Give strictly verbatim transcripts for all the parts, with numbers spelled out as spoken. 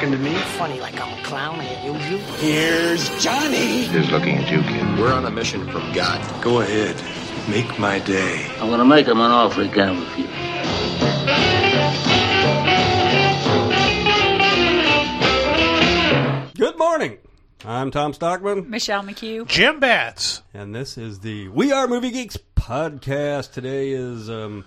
talking to me? Funny like I'm a clown, I amuse you. Here's Johnny. Who's looking at you, kid? We're on a mission from God. Go ahead. Make my day. I'm gonna make him an offer he can't refuse. Good morning. I'm Tom Stockman. Michelle McHugh. Jim Batts. And this is the We Are Movie Geeks podcast. Today is um,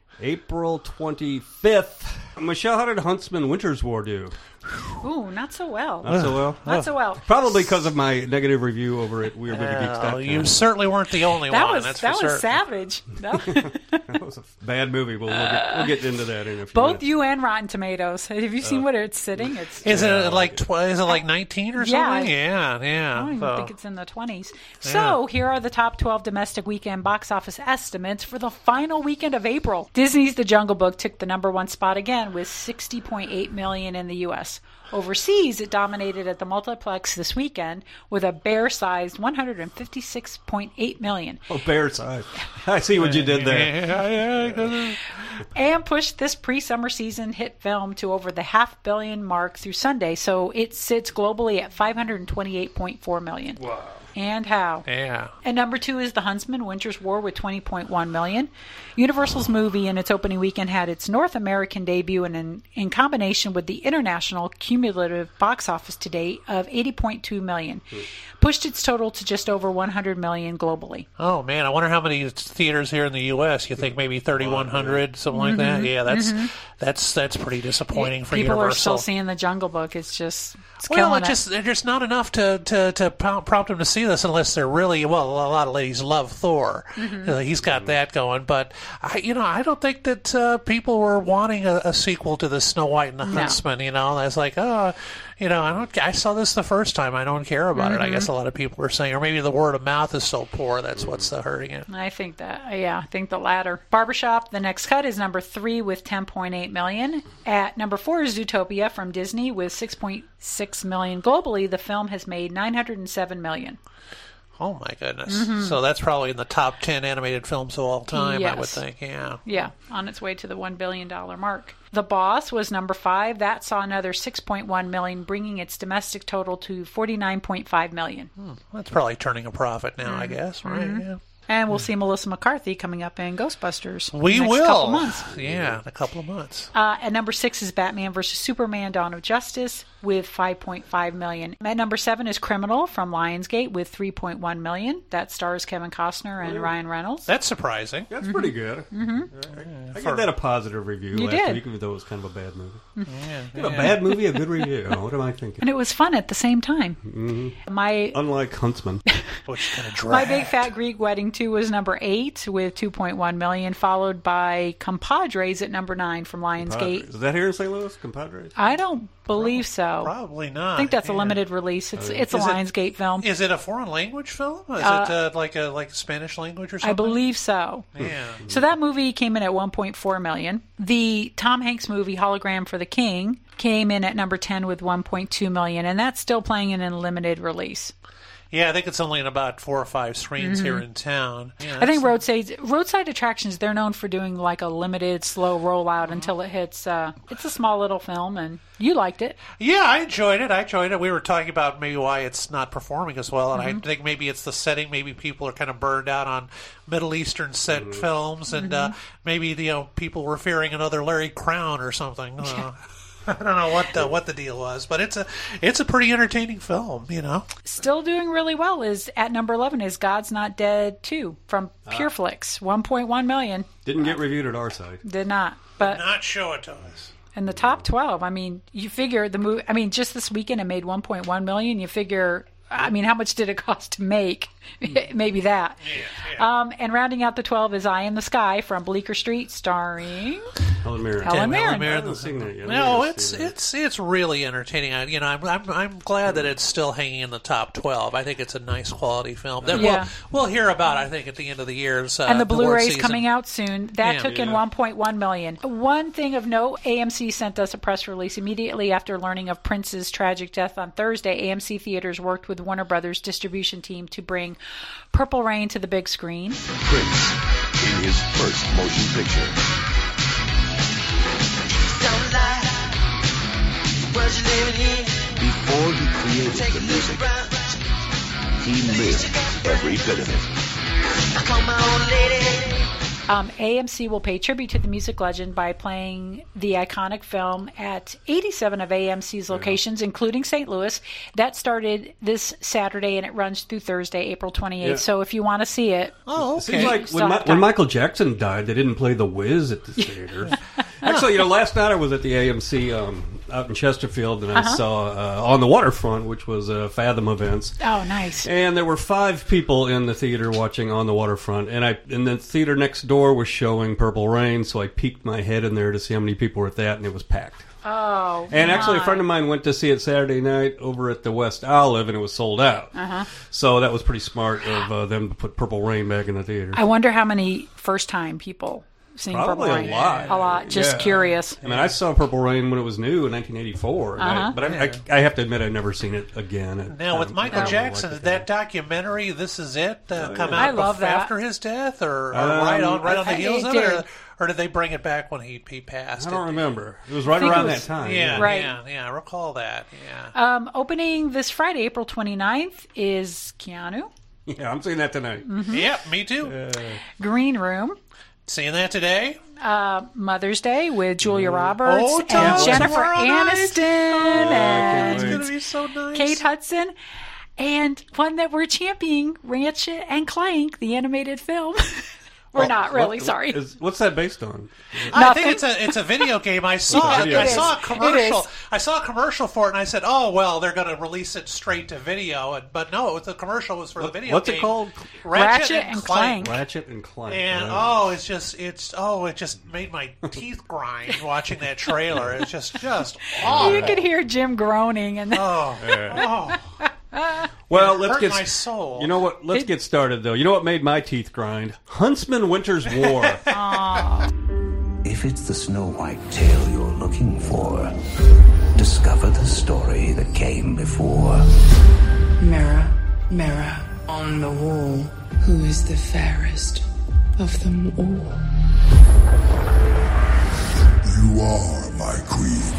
April twenty-fifth. Michelle, how did Huntsman Winter's War do? Ooh, not so well. Not so well? Not so well. Probably because of my negative review over at weird movie geeks dot com. Uh, you certainly weren't the only that one. Was, that's that for was certain. savage. That, that was a bad movie. But we'll, get, we'll get into that in a few Both minutes. you and Rotten Tomatoes. Have you seen uh, where it's sitting? It's is it like tw- is it like nineteen or something? Yeah, yeah. yeah. I don't even so. think it's in the twenties. So yeah. here are the top twelve domestic weekend box office estimates for the final weekend of April. Disney's The Jungle Book took the number one spot again with sixty point eight million in the U S Overseas, it dominated at the multiplex this weekend with a bear-sized one hundred fifty-six point eight million. Oh, bear-sized. I see what you did there. Yeah, yeah. And pushed this pre-summer season hit film to over the half billion mark through Sunday, so it sits globally at five hundred twenty-eight point four million. Wow. And how? Yeah. And number two is The Huntsman Winter's War with twenty point one million. Universal's movie in its opening weekend had its North American debut and in, in combination with the international cumulative box office to date of eighty point two million. Hmm. Pushed its total to just over one hundred million globally. Oh man, I wonder how many theaters here in the U S. You think maybe thirty-one hundred, something like mm-hmm. that? Yeah, that's mm-hmm. that's that's pretty disappointing yeah, for people Universal. People are still seeing The Jungle Book. It's just it's well, killing it just there's just not enough to, to, to prompt them to see this unless they're really well. A lot of ladies love Thor. Mm-hmm. Uh, he's got that going, but I, you know, I don't think that uh, people were wanting a, a sequel to the Snow White and the no. Huntsman. You know, that's like, oh, you know, I don't. I saw this the first time. I don't care about mm-hmm. it. I guess a lot of people are saying, or maybe the word of mouth is so poor that's what's uh, hurting it. I think that, yeah, I think the latter. Barbershop, The Next Cut is number three with ten point eight million. At number four is Zootopia from Disney with six point six million. Globally, the film has made nine hundred seven million. Oh my goodness! Mm-hmm. So that's probably in the top ten animated films of all time. Yes. I would think. Yeah. Yeah, on its way to the one billion dollar mark. The Boss was number five. That saw another six point one million, bringing its domestic total to forty-nine point five million. Hmm. That's probably turning a profit now, mm-hmm. I guess. Right? Mm-hmm. Yeah. And we'll see Melissa McCarthy coming up in Ghostbusters. We next will. Couple months. Yeah, in a couple of months. Uh, at number six is Batman versus Superman: Dawn of Justice with five point five million. At number seven is Criminal from Lionsgate with three point one million. That stars Kevin Costner and Ryan Reynolds. That's surprising. That's mm-hmm. pretty good. Mm-hmm. I, I gave that a positive review you last did. week, even though it was kind of a bad movie. Yeah, yeah. yeah. A bad movie, a good review. What am I thinking? And it was fun at the same time. Mm-hmm. My Unlike Huntsman. Which kind of dragged. My Big Fat Greek Wedding two was number eight with two point one million, followed by Compadres at number nine from Lionsgate. Compadres. Is that here in Saint Louis, Compadres? I don't believe probably, so. Probably not. I think that's yeah. a limited release. It's Uh, it's a is Lionsgate it, film. Is it a foreign language film? Is Uh, it uh, like a like Spanish language or something? I believe so. Yeah. So that movie came in at one point four million. The Tom Hanks movie Hologram for the King came in at number ten with one point two million, and that's still playing in a limited release. Yeah, I think it's only in about four or five screens mm-hmm. here in town. Yeah, I think roadside roadside attractions, they're known for doing like a limited, slow rollout uh-huh. until it hits. Uh, it's a small little film, and you liked it. Yeah, I enjoyed it. I enjoyed it. We were talking about maybe why it's not performing as well, and mm-hmm. I think maybe it's the setting. Maybe people are kind of burned out on Middle Eastern set mm-hmm. films, and mm-hmm. uh, maybe you know people were fearing another Larry Crown or something. Uh, I don't know what the, what the deal was, but it's a it's a pretty entertaining film, you know. Still doing really well is at number eleven is God's Not Dead two from Pureflix, one point one million. Didn't get reviewed at our site. Did not, but Did not show it to us. In the top twelve, I mean, you figure the movie. I mean, just this weekend it made one point one million. You figure. I mean, how much did it cost to make? Maybe that. Yeah, yeah. Um, and rounding out the twelve is Eye in the Sky from Bleecker Street, starring Helen Mirren. Helen Mirren. Helen Mirren. I haven't seen that yet. No, it's it's it's really entertaining. I, you know, I'm, I'm I'm glad that it's still hanging in the top twelve. I think it's a nice quality film that yeah. we'll, we'll hear about. I think at the end of the year's uh, and the Blu-ray's season. coming out soon. That yeah, took yeah. in one point one million. One thing of note: A M C sent us a press release immediately after learning of Prince's tragic death on Thursday. A M C Theaters worked with Warner Brothers distribution team to bring Purple Rain to the big screen. Prince in his first motion picture. Don't lie. Before he created the music, he lived every bit of it. Um, A M C will pay tribute to the music legend by playing the iconic film at eighty-seven of A M C's locations, yeah. including Saint Louis. That started this Saturday, and it runs through Thursday, April twenty-eighth. Yeah. So if you want to see it... Oh, okay. It seems like when, Ma- when Michael Jackson died, they didn't play The Wiz at the theaters. Actually, you know, last night I was at the A M C um, out in Chesterfield, and I uh-huh. saw uh, On the Waterfront, which was uh, Fathom Events. Oh, nice. And there were five people in the theater watching On the Waterfront, and I in the theater next door was showing Purple Rain, so I peeked my head in there to see how many people were at that, and it was packed. Oh, and my. actually, a friend of mine went to see it Saturday night over at the West Olive, and it was sold out. Uh-huh. So that was pretty smart of uh, them to put Purple Rain back in the theater. I wonder how many first-time people seeing Probably Purple Rain. a lot. A lot. Just yeah. curious. I mean, I saw Purple Rain when it was new in nineteen eighty-four, uh-huh. I, but I, I, I have to admit I've never seen it again. Now, with um, Michael Jackson, did that documentary, This Is It, uh, oh, come yeah. out I love that. after his death, or, or Um, right on right I on the think heels it of it, did. or, or did they bring it back when he, he passed? I don't it? remember. It was right think around it was- that time. Yeah, Right. yeah, yeah, I recall that, yeah. Um, opening this Friday, April twenty-ninth, is Keanu. Yeah, I'm seeing that tonight. Mm-hmm. Yep, me too. Uh, Green Room. Seeing that today? Uh, Mother's Day with Julia Roberts Oh, and Tom, Jennifer tomorrow night. Aniston Oh, and it's going to be so nice. Kate Hudson. And one that we're championing, Ratchet and Clank, the animated film. We're well, not really, what- sorry. Is, what's that based on? I Nothing. think it's a it's a video game. I saw Video I game. saw a It commercial. is. I saw a commercial for it, and I said, "Oh well, they're going to release it straight to video." And, but no, the commercial was for the video. What's game. it called? Ratchet, Ratchet and and Clank. Clank. Ratchet and Clank. And right. oh, it's just it's oh, it just made my teeth grind watching that trailer. It's just just awful. You could hear Jim groaning. And Oh, oh. Well, It let's hurt get my soul. You know what? Let's It- get started though. You know what made my teeth grind? Huntsman Winter's War. If it's the Snow White tale you're looking for, discover the story that came before. Mirror, mirror on the wall, who is the fairest of them all? You are my queen.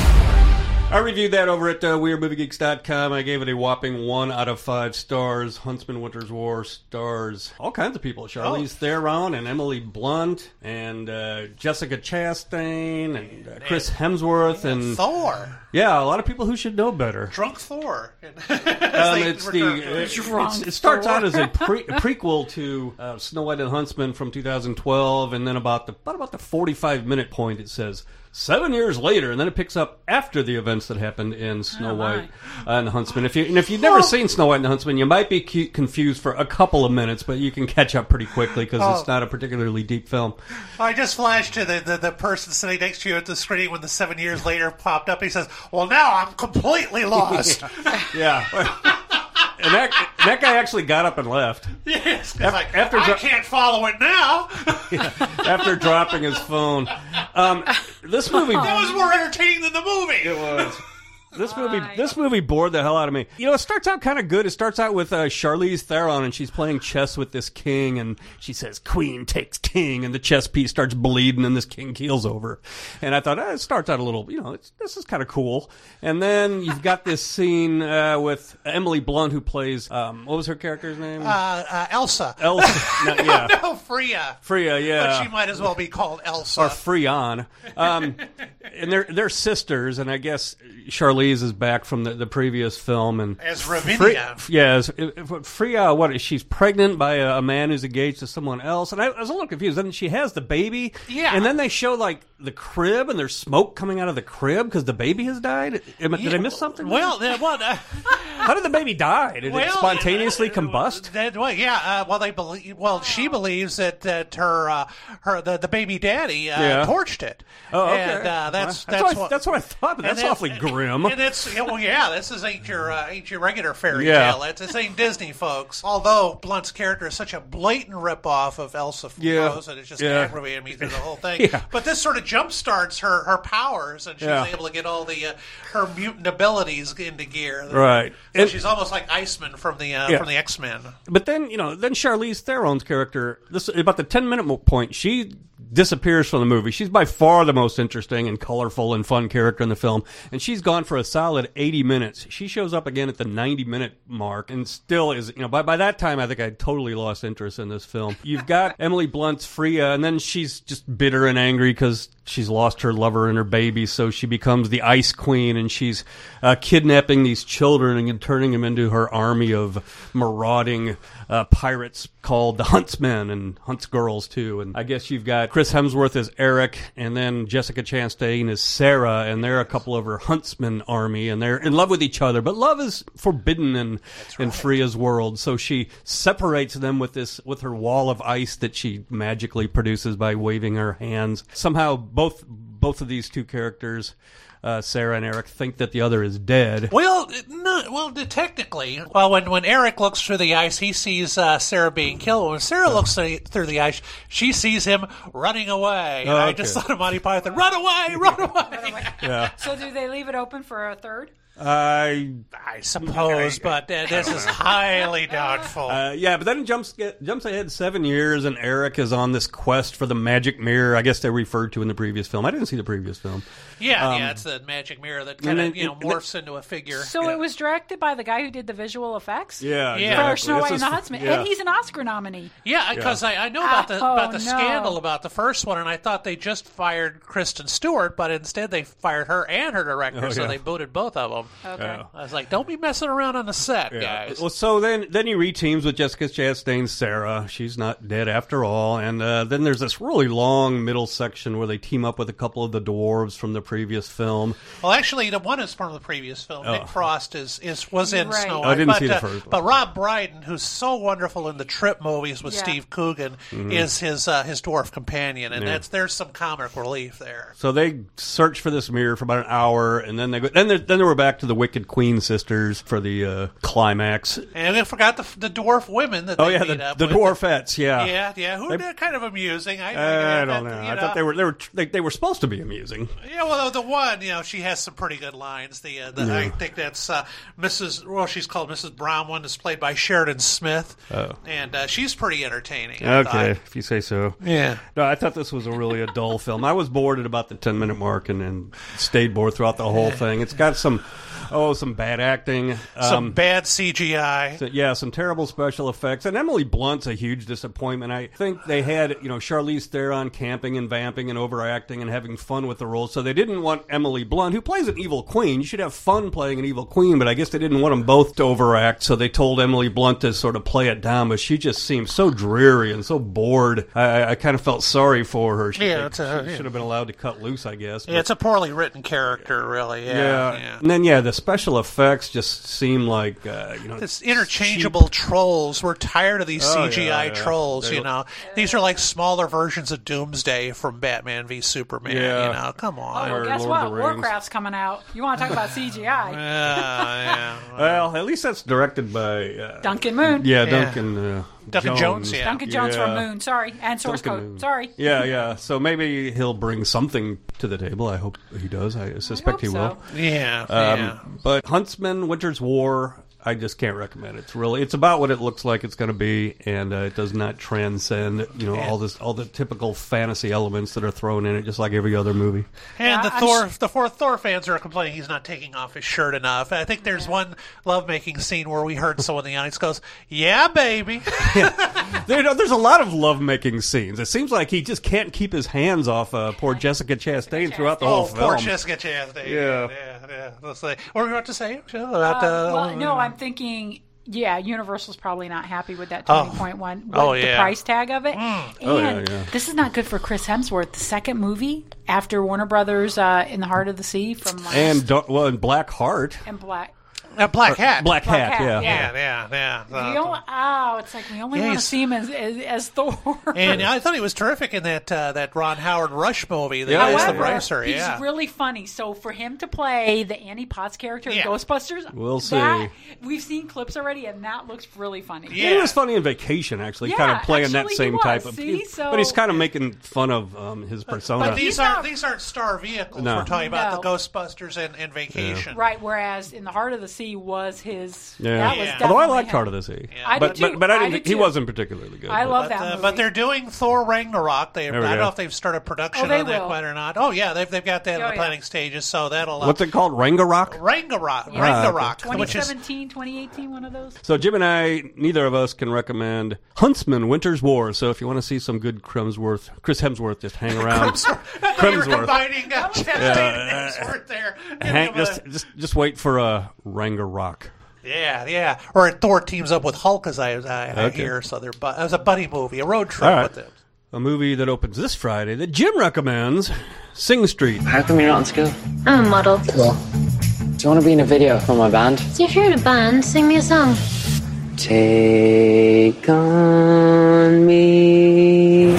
I reviewed that over at uh, Weird Movie Geeks dot com. I gave it a whopping one out of five stars. Huntsman Winter's War stars all kinds of people. Charlize Theron and Emily Blunt and uh, Jessica Chastain and uh, Chris Hemsworth and Thor. Yeah, a lot of people who should know better. Drunk Thor. Um, it's the it, it's, it starts out as a, pre, a prequel to uh, Snow White and the Huntsman from two thousand twelve, and then about the about, about the forty-five minute point it says seven years later, and then it picks up after the events that happened in Snow Oh, White uh, and the Huntsman. If you and if you've never seen Snow White and the Huntsman, you might be cu- confused for a couple of minutes, but you can catch up pretty quickly because Oh. it's not a particularly deep film. I just flashed to the, the, the person sitting next to you at the screen when the seven years later popped up. He says, "Well, now I'm completely lost." Yeah. And that, that guy actually got up and left. Yes, it's Af- like, after I dro- can't follow it now. after dropping his phone. Um, this movie... That was more entertaining than the movie. It was. This movie, this movie bored the hell out of me. You know, it starts out kind of good. It starts out with uh, Charlize Theron, and she's playing chess with this king, and she says, "Queen takes king," and the chess piece starts bleeding, and this king keels over. And I thought, eh, it starts out a little, you know, it's, this is kind of cool. And then you've got this scene uh, with Emily Blunt, who plays, um, what was her character's name? Uh, uh, Elsa. Elsa. No, yeah. no, Freya. Freya, yeah. But she might as well be called Elsa. Or Freon. Um, and they're they're sisters, and I guess Charlize is back from the, the previous film, and As Ravinia. Fre- yeah, as, Freya, what is she's pregnant by a, a man who's engaged to someone else, and I, I was a little confused. Then she has the baby, Yeah. and then they show like the crib, and there's smoke coming out of the crib because the baby has died. Am, I- Did I miss something? Well, uh, well uh, how did the baby die? Did it well, spontaneously uh, combust? That, well, yeah. Uh, well, they believe. Well, she believes that that her uh, her the, the baby daddy uh, Yeah. torched it. Oh, okay. And uh, that's That's that's what I- what that's what I thought, but and that's awfully grim. And it's yeah, well, yeah. This is ain't your uh, ain't your regular fairy Yeah. tale. It's, this ain't Disney, folks. Although Blunt's character is such a blatant ripoff of Elsa from Yeah. Frozen, it's just Yeah. aggravated me through the whole thing. Yeah. But this sort of jumpstarts her her powers, and she's Yeah. able to get all the uh, her mutant abilities into gear. Right. So And- she's almost like Iceman from the uh, Yeah. from the X-Men. But then, you know, then Charlize Theron's character, this about the ten minute point, she disappears from the movie. She's by far the most interesting and colorful and fun character in the film, and she's gone for a solid eighty minutes. She shows up again at the ninety minute mark and still is, you know, by, by that time I think I totally lost interest in this film. You've got Emily Blunt's Freya, and then she's just bitter and angry because she's lost her lover and her baby, so she becomes the Ice Queen, and she's uh, kidnapping these children and turning them into her army of marauding uh, pirates called the Huntsmen, and Hunts Girls too. And I guess you've got Chris Hemsworth as Eric, and then Jessica Chastain as Sarah, and they're a couple of her Huntsman army, and they're in love with each other, but love is forbidden in, right. in Freya's world, so she separates them with this with her wall of ice that she magically produces by waving her hands. Somehow both both of these two characters, uh, Sarah and Eric, think that the other is dead. Well, no, well, technically, well, when, when Eric looks through the ice, he sees uh, Sarah being killed. When Sarah looks through the ice, she sees him running away. And oh, okay. I just thought of Monty Python, run away, run away. Yeah. So do they leave it open for a third? I I suppose, but uh, this is highly doubtful. Uh, yeah, but then it jumps jumps ahead seven years, and Eric is on this quest for the magic mirror. I guess they referred to in the previous film. I didn't see the previous film. Yeah, um, yeah, it's the magic mirror that kind of you know morphs into a figure. So yeah. it was directed by the guy who did the visual effects. Yeah, yeah. For exactly. Snow White This and the is- Huntsman, yeah. and he's an Oscar nominee. Yeah, because Yeah. I, I know about the Oh, about the no. scandal about the first one, and I thought they just fired Kristen Stewart, but instead they fired her and her director, Oh, so yeah. they booted both of them. Okay. Yeah. I was like, don't be messing around on the set, Yeah. guys. Well, so then then he reteams with Jessica Chastain's Sarah. She's not dead after all. And uh, then there's this really long middle section where they team up with a couple of the dwarves from the previous film. Well, actually, the one is from the previous film. Oh. Nick Frost is, is was in Right. Snow Oh, White. I didn't but, see the uh, first one. But Rob Brydon, who's so wonderful in the Trip movies with Yeah. Steve Coogan, Mm-hmm. is his uh, his dwarf companion, and Yeah. that's there's some comic relief there. So they search for this mirror for about an hour, and then they go. Then they then they were back to the Wicked Queen sisters for the uh, climax. And we forgot the the dwarf women that Oh they yeah, meet the, up the with. dwarfettes. Yeah, Yeah, yeah, who They- are kind of amusing. I, Uh, I don't know. you I thought they were they were they, they were supposed to be amusing. Yeah, well, the one, you know, she has some pretty good lines. The, uh, the Yeah. I think that's uh, Missus Well, she's called Missus Brown. One is played by Sheridan Smith, Oh. and uh, she's pretty entertaining. I Okay, thought. if you say so. Yeah. No, I thought this was a really a dull film. I was bored at about the ten minute mark, and then stayed bored throughout the whole thing. It's got some oh some bad acting, Some um, bad C G I. So, yeah, some terrible special effects. And Emily Blunt's a huge disappointment. I think they had, you know, Charlize Theron camping and vamping and overacting and having fun with the role. So they didn't want Emily Blunt, who plays an evil queen. You should have fun playing an evil queen, but I guess they didn't want them both to overact. So they told Emily Blunt to sort of play it down, but she just seemed so dreary and so bored. I, I kind of felt sorry for her. She, Yeah, she it's a- yeah. should have been allowed to cut loose, I guess. Yeah, it's a poorly written character, really. Yeah. yeah. yeah. And then, yeah, the special effects just seem like, uh, you know, This interchangeable trolls. We're tired of these Oh, C G I yeah, yeah. trolls, They you look- know. These are like smaller versions of Doomsday from Batman v Superman, Yeah. you know. Come Oh, on. Or well, guess Lord of what? the Rings. Warcraft's coming out. You want to talk about C G I? Yeah, yeah. Well, at least that's directed by uh, Duncan Moon. Yeah, Yeah. Duncan. Uh, Duncan Jones, yeah. Duncan Jones Yeah. from Moon. Sorry. And Source Duncan Code. Moon. Sorry. Yeah, yeah. So maybe he'll bring something to the table. I hope he does. I suspect hope he so. will. Yeah, Um, yeah. But Huntsman, Winter's War, I just can't recommend it. It's really, it's about what it looks like it's going to be, and uh, it does not transcend, you know, all this, all the typical fantasy elements that are thrown in it, just like every other movie. And Yeah, the I'm Thor, sh- the four Thor fans are complaining he's not taking off his shirt enough. I think there's one lovemaking scene where we heard someone in the audience goes, "Yeah, baby." There, no, there's a lot of lovemaking scenes. It seems like he just can't keep his hands off uh, poor Jessica Chastain throughout the Oh, whole film. poor Jessica Chastain. Yeah. yeah, yeah. Let's say, what were you about to say Jill, about? Uh, Uh, well, no, I'm thinking. Yeah, Universal's probably not happy with that Oh. twenty point one, with Oh, the yeah. price tag of it. And Oh, yeah, yeah. this is not good for Chris Hemsworth. The second movie after Warner Brothers, uh, In the Heart of the Sea, from last And Dar- well, and Black Heart, and Black. uh, Black Hat. Black, Black Hat, Hat, yeah. yeah. Yeah, yeah, yeah. We only, oh, it's like we only Yeah, want to he's- see him as, as, as Thor. And I thought he was terrific in that uh, that Ron Howard Rush movie. That Yeah, is the However, Bracer. he's Yeah. really funny. So for him to play the Annie Potts character Yeah. in Ghostbusters, We'll that- see. We've seen clips already, and that looks really funny. Yeah. He was funny in Vacation, actually, Yeah, kind of playing that actually he same was. type of. See? So- but he's kind of making fun of um, his persona. But these He's aren't not- these aren't star vehicles. No. We're talking about No. the Ghostbusters and, and Vacation. Right, whereas in the Heart of the Sea, Sea was his. Yeah. That was Yeah. definitely Although I liked him. Heart of the Sea. Yeah. I but, did too. but but I I didn't. did think he too. wasn't particularly good. I but- love But, that uh, movie. but they're doing Thor Ragnarok. They, I There we don't go. know if they've started production Oh, they on that will. quite or not. Oh yeah, they've they've got that in Oh, the yeah. planning stages. So that'll uh, What's it called? Rangarok? Ragnarok. Yeah. Ragnarok, twenty which is seventeen, twenty eighteen, one of those. So Jim and I, neither of us can recommend Huntsman: Winter's War. So if you want to see some good Cremsworth, Chris Hemsworth, just hang around. You're Cremsworth. combining uh, Chastain Yeah. and Hemsworth there. Hang, Give him a- just, just, just wait for uh, Rangarok. Yeah, yeah. Or Thor teams up with Hulk, as I, I, I Okay. hear. So they're bu- it was a buddy movie, a road trip All right. with them. A movie that opens this Friday that Jim recommends, Sing Street. How come you're not in school? I'm a model. Cool. Do you want to be in a video for my band? So if you're in a band, sing me a song. Take on me.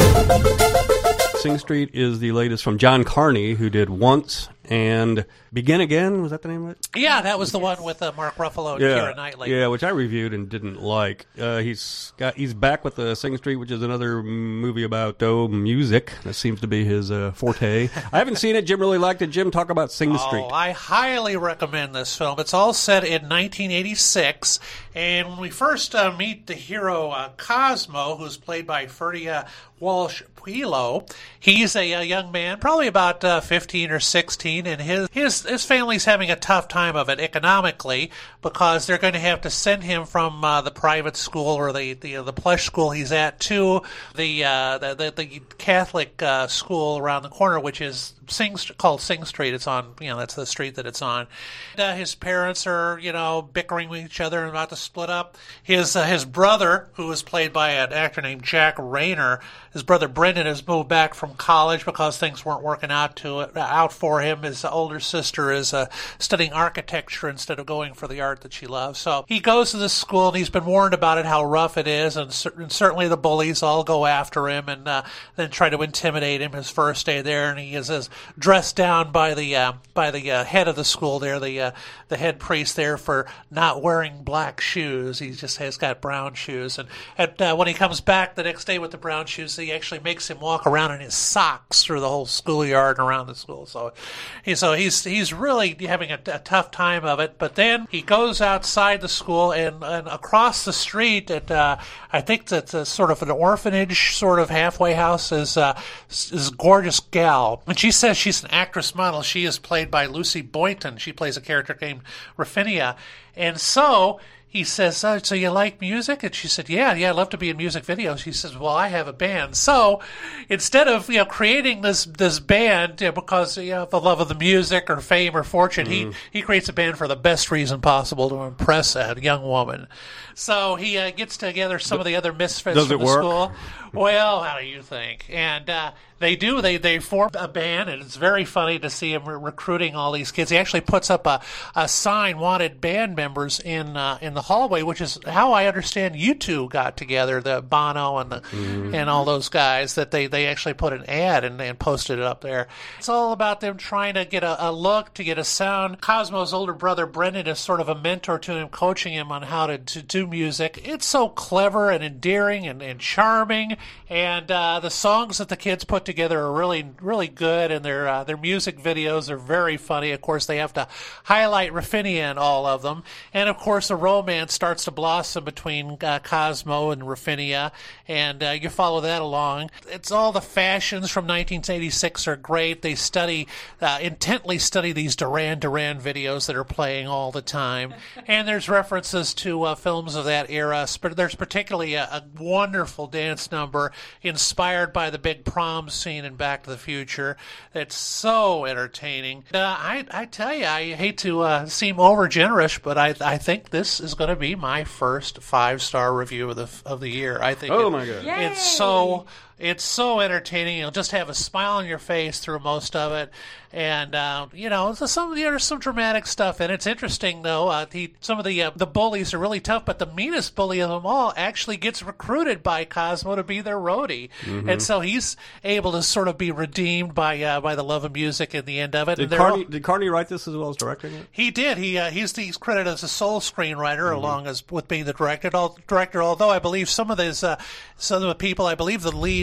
Sing Street is the latest from John Carney, who did Once and Begin Again. Was that the name of it? Yeah, that was the one with uh, Mark Ruffalo and Keira Knightley. Yeah, which I reviewed and didn't like. Uh, he's got he's back with the Sing Street, which is another movie about oh music. That seems to be his uh, forte. I haven't seen it. Jim really liked it. Jim, talk about Sing Street. Oh, I highly recommend this film. It's all set in nineteen eighty-six, and when we first uh, meet the hero uh, Cosmo, who's played by Ferdia Walsh Puelo, he's a, a young man, probably about uh, fifteen or sixteen, and his, his his family's having a tough time of it economically because they're going to have to send him from uh, the private school or the the, the plush school he's at to the uh, the, the, the Catholic uh, school around the corner, which is Sing called Sing Street. It's on, you know, that's the street that it's on. And, uh, his parents are, you know, bickering with each other and about to split up. His uh, his brother, who was played by an actor named Jack Rayner, his brother Brendan has moved back from college because things weren't working out to it, out for him. His older sister is uh, studying architecture instead of going for the art that she loves. So he goes to this school and he's been warned about it, how rough it is, and, cer- and certainly the bullies all go after him and uh, then try to intimidate him his first day there, and he is as dressed down by the uh, by the uh, head of the school there, the uh, the head priest there, for not wearing black shoes. He just has got brown shoes, and, and uh, when he comes back the next day with the brown shoes, he actually makes him walk around in his socks through the whole schoolyard and around the school. So, he, so he's he's really having a, a tough time of it. But then he goes outside the school and, and across the street at uh, I think that's a sort of an orphanage, sort of halfway house, is uh, is a gorgeous gal, and she says she's an actress model. She is played by Lucy Boynton. She plays a character named Rafinha, and so he says, oh, so you like music? And she said, yeah, yeah, I'd love to be in music videos. He says, well, I have a band. So instead of, you know, creating this this band, you know, because, you know, the love of the music or fame or fortune, Mm-hmm. he, he creates a band for the best reason possible, to impress a young woman. So he uh, gets together some of the other misfits Does from it the work? school. Well, how do you think? And uh, they do. They they form a band, and it's very funny to see him re- recruiting all these kids. He actually puts up a, a sign, wanted band members, in uh, in the hallway, which is how I understand you two got together, the Bono and the Mm-hmm. and all those guys. That they, they actually put an ad and, and posted it up there. It's all about them trying to get a, a look, to get a sound. Cosmo's older brother Brendan is sort of a mentor to him, coaching him on how to, to do music. It's so clever and endearing and, and charming. And uh, the songs that the kids put together are really, really good, and their uh, their music videos are very funny. Of course, they have to highlight Rafinha in all of them, and of course, a romance starts to blossom between uh, Cosmo and Rafinha, and uh, you follow that along. It's all the fashions from nineteen eighty-six are great. They study uh, intently study these Duran Duran videos that are playing all the time, and there's references to uh, films of that era. But there's particularly a, a wonderful dance number inspired by the big prom scene in Back to the Future. It's so entertaining. Uh, I, I tell you, I hate to uh, seem over generous, but I, I think this is going to be my first five star review of the of the year. I think. Oh it, my God! It's so. It's so entertaining. You'll just have a smile on your face through most of it. And, uh, you know, there's some, there's some dramatic stuff. And it's interesting, though. Uh, he, some of the uh, the bullies are really tough, but the meanest bully of them all actually gets recruited by Cosmo to be their roadie. Mm-hmm. And so he's able to sort of be redeemed by uh, by the love of music at the end of it. Did And they're Carney, all- did Carney write this as well as directing it? he did. He uh, he's he's credited as a sole screenwriter, along as with being the director. Al- director, although I believe some of these uh, some of the people, I believe the lead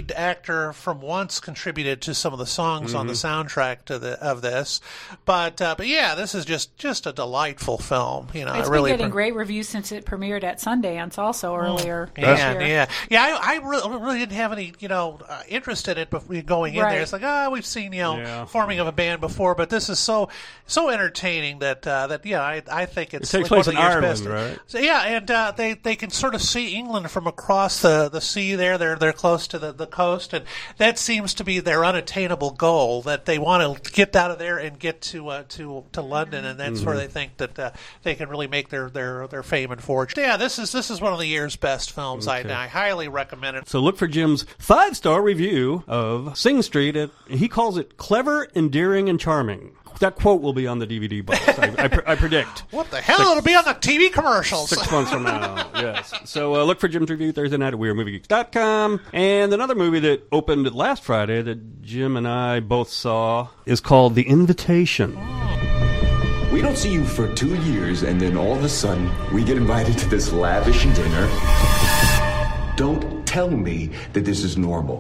lead actor from once contributed to some of the songs mm-hmm. on the soundtrack to the of this. But uh, but yeah, this is just, just a delightful film. You know, it's I really been getting pre- great reviews since it premiered at Sundance also earlier. Yeah, this year. yeah, yeah. I, I really, really didn't have any you know uh, interest in it before going in right. there. It's like ah, oh, we've seen you know yeah. forming of a band before, but this is so so entertaining that uh, that yeah, I I think it's it takes like place one in of the year's Ireland, best. right? So yeah, and uh, they they can sort of see England from across the, the sea. There, they're they're close to the, the coast, and that seems to be their unattainable goal. That they want to get out of there and get to uh, to to London, and that's mm-hmm. where they think that uh, they can really make their, their, their fame and fortune. Yeah, this is this is one of the year's best films. Okay. I, I highly recommend it. So look for Jim's five-star review of Sing Street. At, he calls it clever, endearing, and charming. That quote will be on the D V D box, I, I, pre- I predict. What the hell? Six, It'll be on the T V commercials. Six months from now, yes. So uh, look for Jim's review Thursday night at weird movie geeks dot com. And another movie that opened last Friday that Jim and I both saw is called The Invitation. We don't see you for two years, and then all of a sudden, we get invited to this lavish dinner. Don't tell me that this is normal.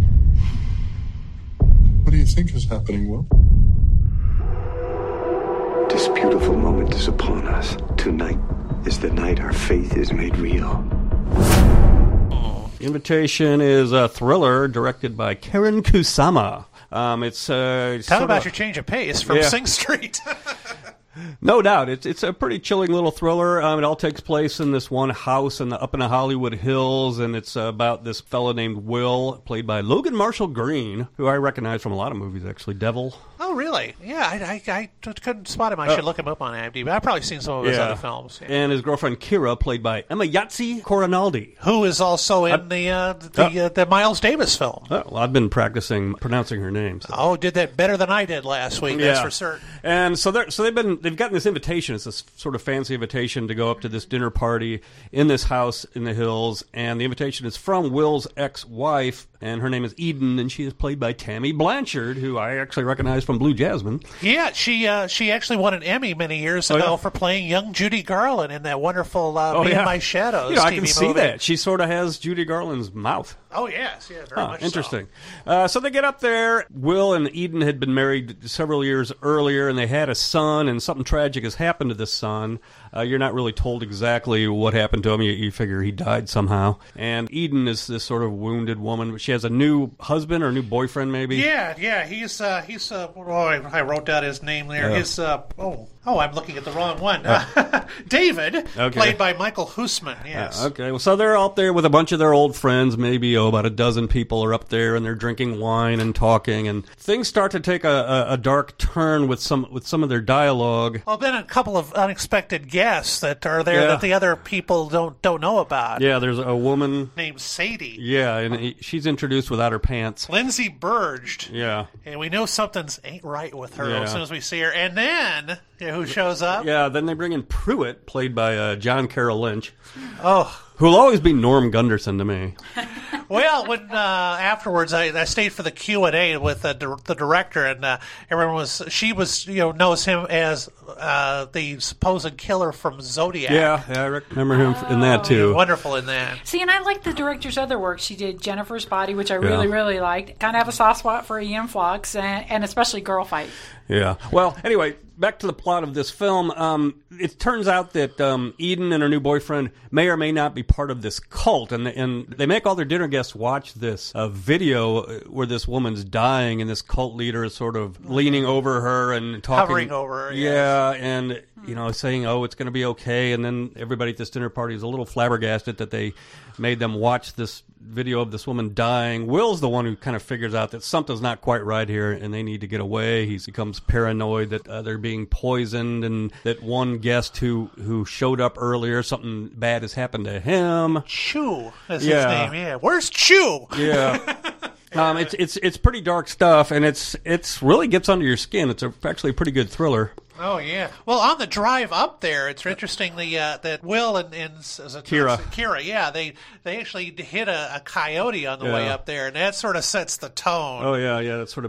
What do you think is happening, Will? This beautiful moment is upon us. Tonight is the night our faith is made real. Invitation is a thriller directed by Karen Kusama. Um, it's uh, Talk about of, your change of pace from yeah. Sing Street. No doubt, it's it's a pretty chilling little thriller. Um, it all takes place in this one house in the up in the Hollywood Hills, and it's about this fellow named Will, played by Logan Marshall Green, who I recognize from a lot of movies, actually. Devil. Oh, really? Yeah, I, I, I couldn't spot him. I should uh, look him up on IMDb. I've probably seen some of his yeah. other films. Yeah. And his girlfriend Kira, played by Emma Yahtzee Corinaldi, who is also in uh, the uh, the, uh, the Miles Davis film. Oh, well, I've been practicing pronouncing her name. So. Oh, did that better than I did last week. Yeah. That's for certain. And so they're so they've been they've gotten this invitation. It's this sort of fancy invitation to go up to this dinner party in this house in the hills, and the invitation is from Will's ex-wife, and her name is Eden, and she is played by Tammy Blanchard, who I actually recognize from Blue Jasmine. Yeah, she uh, she actually won an Emmy many years oh, ago yeah. for playing young Judy Garland in that wonderful uh, oh, Me yeah. and My Shadows you know, T V I can movie. see that. She sort of has Judy Garland's mouth. Oh, yes. Yeah, very huh, much interesting. so. Uh, so they get up there. Will and Eden had been married several years earlier, and they had a son, and something tragic has happened to this son. Uh, you're not really told exactly what happened to him. You, you figure he died somehow. And Eden is this sort of wounded woman. She has a new husband or new boyfriend, maybe? Yeah, yeah. He's, uh, he's uh, oh, I wrote down his name there. Yeah. His, uh, oh, oh, I'm looking at the wrong one. Uh, David, okay. played by Michael Hussman, yes. Uh, okay, well, so they're out there with a bunch of their old friends. Maybe, oh, about a dozen people are up there, and they're drinking wine and talking. And things start to take a, a, a dark turn with some with some of their dialogue. Well, then a couple of unexpected guests that are there Yeah. that the other people don't don't know about. Yeah, there's a woman named Sadie. Yeah, and he, she's introduced without her pants. Lindsay Burged. Yeah. And we know something's ain't right with her Yeah. as soon as we see her. And then, you know, who shows up? Yeah, then they bring in Pruitt, played by uh, John Carroll Lynch. Oh. Who'll always be Norm Gunderson to me. Well, when uh, afterwards I, I stayed for the Q and A with uh, di- the director, and uh, everyone was she was you know knows him as uh, the supposed killer from Zodiac. Yeah, yeah I remember him in that too. He's wonderful in that. See, and I like the director's other work. She did Jennifer's Body, which I really, yeah. really liked. Kind of have a soft spot for Ian Flux, and, and especially Girl Fight. Yeah. Well, anyway, back to the plot of this film. Um, it turns out that um, Eden and her new boyfriend may or may not be part of this cult, and and they make all their dinner guests watch this uh, video where this woman's dying, and this cult leader is sort of leaning over her and talking, hovering over her. Yeah, yes. and you know, saying, "Oh, it's going to be okay," and then everybody at this dinner party is a little flabbergasted that they made them watch this video of this woman dying. Will's the one who kind of figures out that something's not quite right here, and they need to get away. He becomes paranoid that uh, they're being poisoned, and that one guest who who showed up earlier, something bad has happened to him. Chew is yeah. his name. Yeah, where's Chew? Yeah. Um, it's it's it's pretty dark stuff, and it's it's really gets under your skin. It's a, actually a pretty good thriller. Oh yeah. Well, on the drive up there, it's interesting the uh, that Will and, and is it, Kira, Kira, yeah, they they actually hit a, a coyote on the yeah. way up there, and that sort of sets the tone. Oh yeah, yeah, that sort of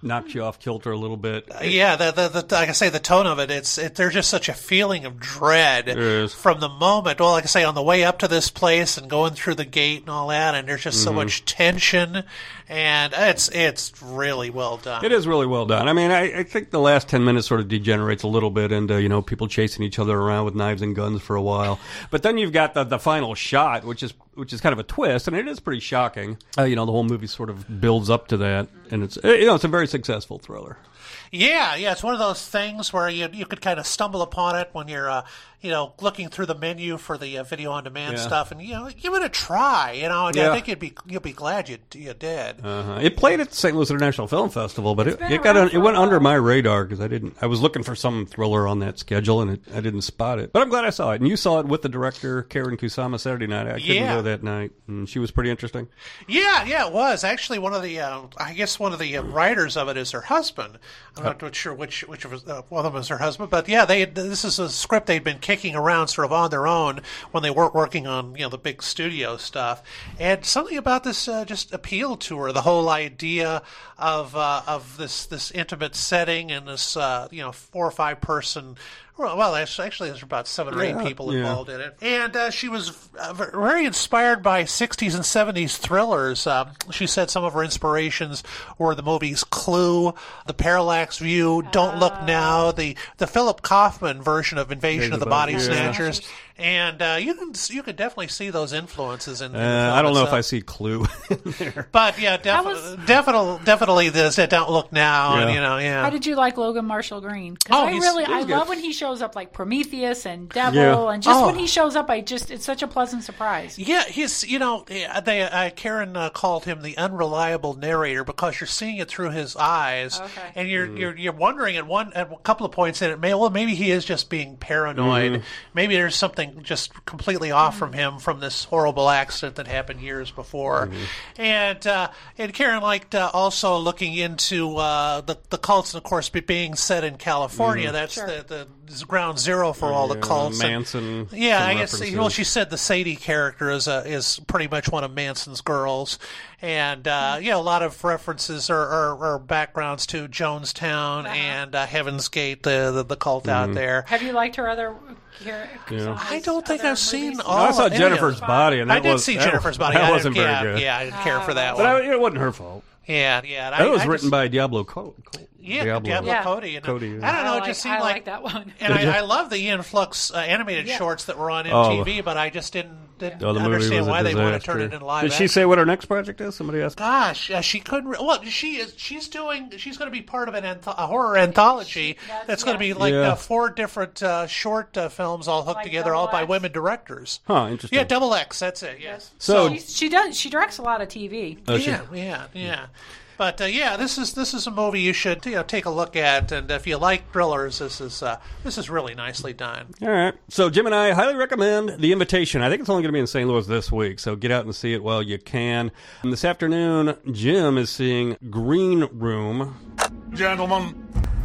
knocks you off kilter a little bit. Uh, yeah, the, the, the, like I say, the tone of it, it's it, there's just such a feeling of dread from the moment. Well, like I say, on the way up to this place and going through the gate and all that, and there's just mm-hmm. so much tension, and it's it's really well done. It is really well done. I mean, I, I think the last ten minutes sort of degenerates a little bit into, you know, people chasing each other around with knives and guns for a while. But then you've got the, the final shot, which is which is kind of a twist, and it is pretty shocking. Uh, you know, the whole movie sort of builds up to that, and it's you know it's a very successful thriller. Yeah, yeah, it's one of those things where you you could kind of stumble upon it when you're, uh, you know, looking through the menu for the uh, video on demand Yeah. stuff, and you know, give it a try, you know, and Yeah. I think you'd be you'll be glad you you did. Uh-huh. It played at the Saint Louis International Film Festival, but it, been it got around un, it went under my radar because I didn't. I was looking for some thriller on that schedule, and it, I didn't spot it. But I'm glad I saw it, and you saw it with the director Karen Kusama Saturday night. I couldn't Yeah. go that night, and she was pretty interesting. Yeah, yeah, it was actually one of the. Uh, I guess one of the uh, writers of it is her husband. I'm not quite sure which which of uh, one of them is her husband, but yeah, they this is a script they'd been kicking around sort of on their own when they weren't working on you know the big studio stuff, and something about this uh, just appealed to her. The whole idea of uh, of this this intimate setting and this uh, you know four or five person. Well, actually, there's about seven or eight Yeah, people yeah. involved in it. And uh, she was uh, very inspired by sixties and seventies thrillers. Um, she said some of her inspirations were the movies Clue, The Parallax View, Don't Look Now, the, the Philip Kaufman version of Invasion of the Body Yeah. Snatchers. And uh, you can you could definitely see those influences in, in the Uh, film I don't know if itself. I see Clue in there. But yeah, definitely, definitely, definitely, there's that Don't Look Now, and Yeah. you know, yeah. How did you like Logan Marshall Green? 'Cause Oh, I he's- really, he's I good. love when he shows up like Prometheus and Devil, Yeah. and just Oh. when he shows up, I just it's such a pleasant surprise. Yeah, he's you know they uh, Karen uh, called him the unreliable narrator because you're seeing it through his eyes, Okay. and you're you're you're wondering at one at a couple of points in it, may, well maybe he is just being paranoid, Mhm. maybe there's something just completely off from him from this horrible accident that happened years before, and uh, and Karen liked uh, also looking into uh, the the cults, and of course be- being set in California. Mhm. That's Sure. the, the this ground zero for all the Yeah, cults. And- Manson. yeah, some I guess. references. Well, she said the Sadie character is a, is pretty much one of Manson's girls, and uh, yeah, a lot of references or, or, or backgrounds to Jonestown and uh, Heaven's Gate, the the, the cult out Mhm. there. Have you liked her other? Her, Yeah. I don't think I've seen all. No, I saw any of Jennifer's them. Body, and that I did was- see that- Jennifer's Body. that I wasn't didn't, very yeah, good. Yeah, I didn't care for that But one. I, it wasn't her fault. Yeah, yeah. and That I, was I written just- by Diablo Cody. Yeah, Diablo, Diablo Yeah. Cody. And, Cody, yeah. I don't know. I It like, just seemed I like, like that one. and Did you? I, I love the Ian Flux uh, animated Yeah. shorts that were on Oh. M T V, but I just didn't, didn't Oh, the movie understand was a why they want to disaster. turn it into live. Did she action. say what her next project is? Somebody asked. Gosh, uh, she couldn't. Re- well, she is. She's doing. She's going to be part of an anth- a horror anthology that's- that's going to yeah. be like Yeah. uh, four different uh, short uh, films all hooked Like together, all Double by X? women directors. Huh, interesting. Yeah, Double X. That's it. Yes. So- she, she does. She directs a lot of T V. Oh, she- yeah, yeah, yeah. But uh, yeah, this is this is a movie you should you know take a look at, and if you like thrillers, this is uh, this is really nicely done. All right. So Jim and I highly recommend The Invitation. I think it's only going to be in Saint Louis this week, so get out and see it while you can. And this afternoon, Jim is seeing Green Room. Gentlemen,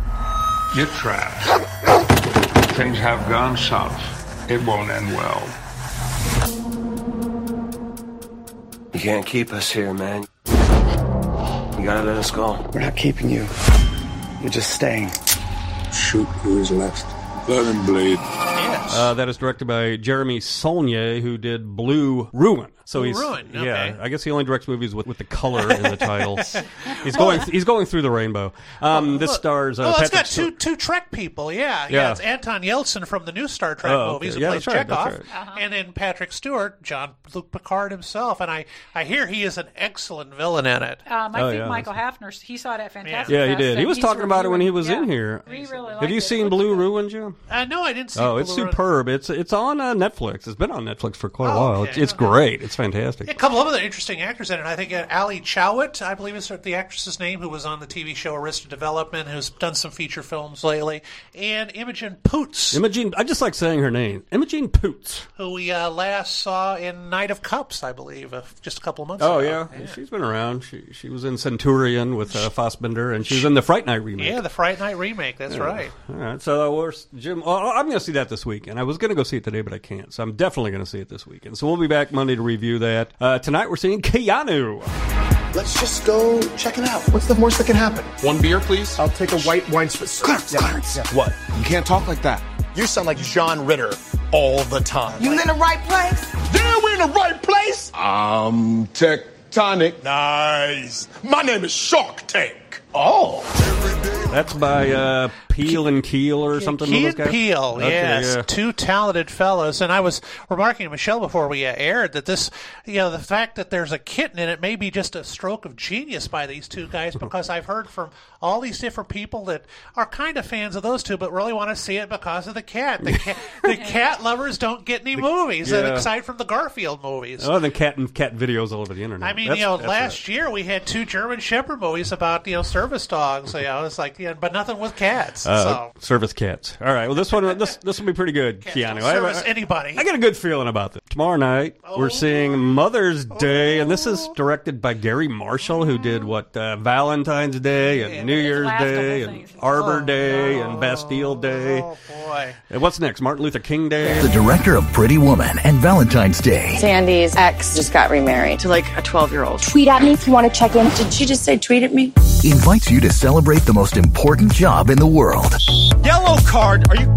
you're trapped. Things have gone south. It won't end well. You can't keep us here, man. You gotta let us go. We're not keeping you. You're just staying. Shoot who is left. Let him bleed. Yes. Uh, that is directed by Jeremy Saulnier, who did Blue Ruin. So Blue he's Ruin, okay. yeah. I guess he only directs movies with, with the color in the title. He's going he's going through the rainbow. Um, this Look- stars. Uh, oh, it's Patrick got Stewart. two two Trek people. Yeah, yeah. Yeah. It's Anton Yeltsin from the new Star Trek Oh, okay. movies who Yeah, plays that's right, that's Chekhov, right. and then Patrick Stewart, John Luke Picard himself. And I, I hear he is an excellent villain in it. Um, I Oh, think yeah, Michael Hafner. He saw it at Fantastic. Yeah, he Fest, did. and He was he's talking about it when he reviewing- was yeah. in here. We really Have liked you it. seen Blue Ruin, Jim? Uh, no, I didn't see. Oh, it's Blue Ruin. superb. It's it's on uh, Netflix. It's been on Netflix for quite a Oh, while. okay. It's, it's great. It's fantastic. Yeah, a couple of other interesting actors in it. I think uh, Ali Chowet, I believe is the actress's name, who was on the T V show Arrested Development, who's done some feature films lately, and Imogen Poots, Imogene, I just like saying her name. Imogene Poots. who we uh, last saw in Night of Cups, I believe, uh, just a couple of months Oh ago. yeah. she's been around. She she was in Centurion with uh, Fassbender, and she was in the Fright Night remake. Yeah, the Fright Night remake. That's Yeah. right. All right. So uh, we're Jim. Well, I'm going to see that this weekend. I was going to go see it today, but I can't. So I'm definitely going to see it this weekend. So we'll be back Monday to review that. Uh, tonight we're seeing Keanu. Let's just go check it out. What's the worst that can happen? One beer, please? I'll take a white wine spritzer. Clarence, Yeah. Clarence. Yeah. What? You can't talk like that. You sound like John Ritter all the time. You in the right place? Yeah, we're in the right place. Um, tectonic. Nice. My name is Shark Tank. Oh. That's by uh, Peel and Keel or something. Key those and guys? Peele, Okay, yes, yeah. two talented fellows. And I was remarking to Michelle before we uh, aired that this, you know, the fact that there's a kitten in it may be just a stroke of genius by these two guys, because I've heard from all these different people that are kind of fans of those two, but really want to see it because of the cat. The cat, the cat lovers don't get any movies, yeah. and aside from the Garfield movies. Oh, then cat and cat videos all over the internet. I mean, That's- you know, that's last right. year we had two German Shepherd movies about, you know, service dogs. You know, it's like, yeah, but nothing with cats. Uh, so. Service cats. All right. Well, this one, this this will be pretty good, Keanu. I, Service I, anybody. I got a good feeling about this. Tomorrow night Oh. we're seeing Mother's Day, and this is directed by Gary Marshall, who did what uh, Valentine's Day and New Year's Day and Arbor Day and Bastille Day. Oh, boy. And what's next? Martin Luther King Day. The director of Pretty Woman and Valentine's Day. Sandy's ex just got remarried to like a twelve-year-old. Tweet at me if you want to check in. Did she just say tweet at me? Invites you to celebrate the most important job in the world. Yellow card. Are you?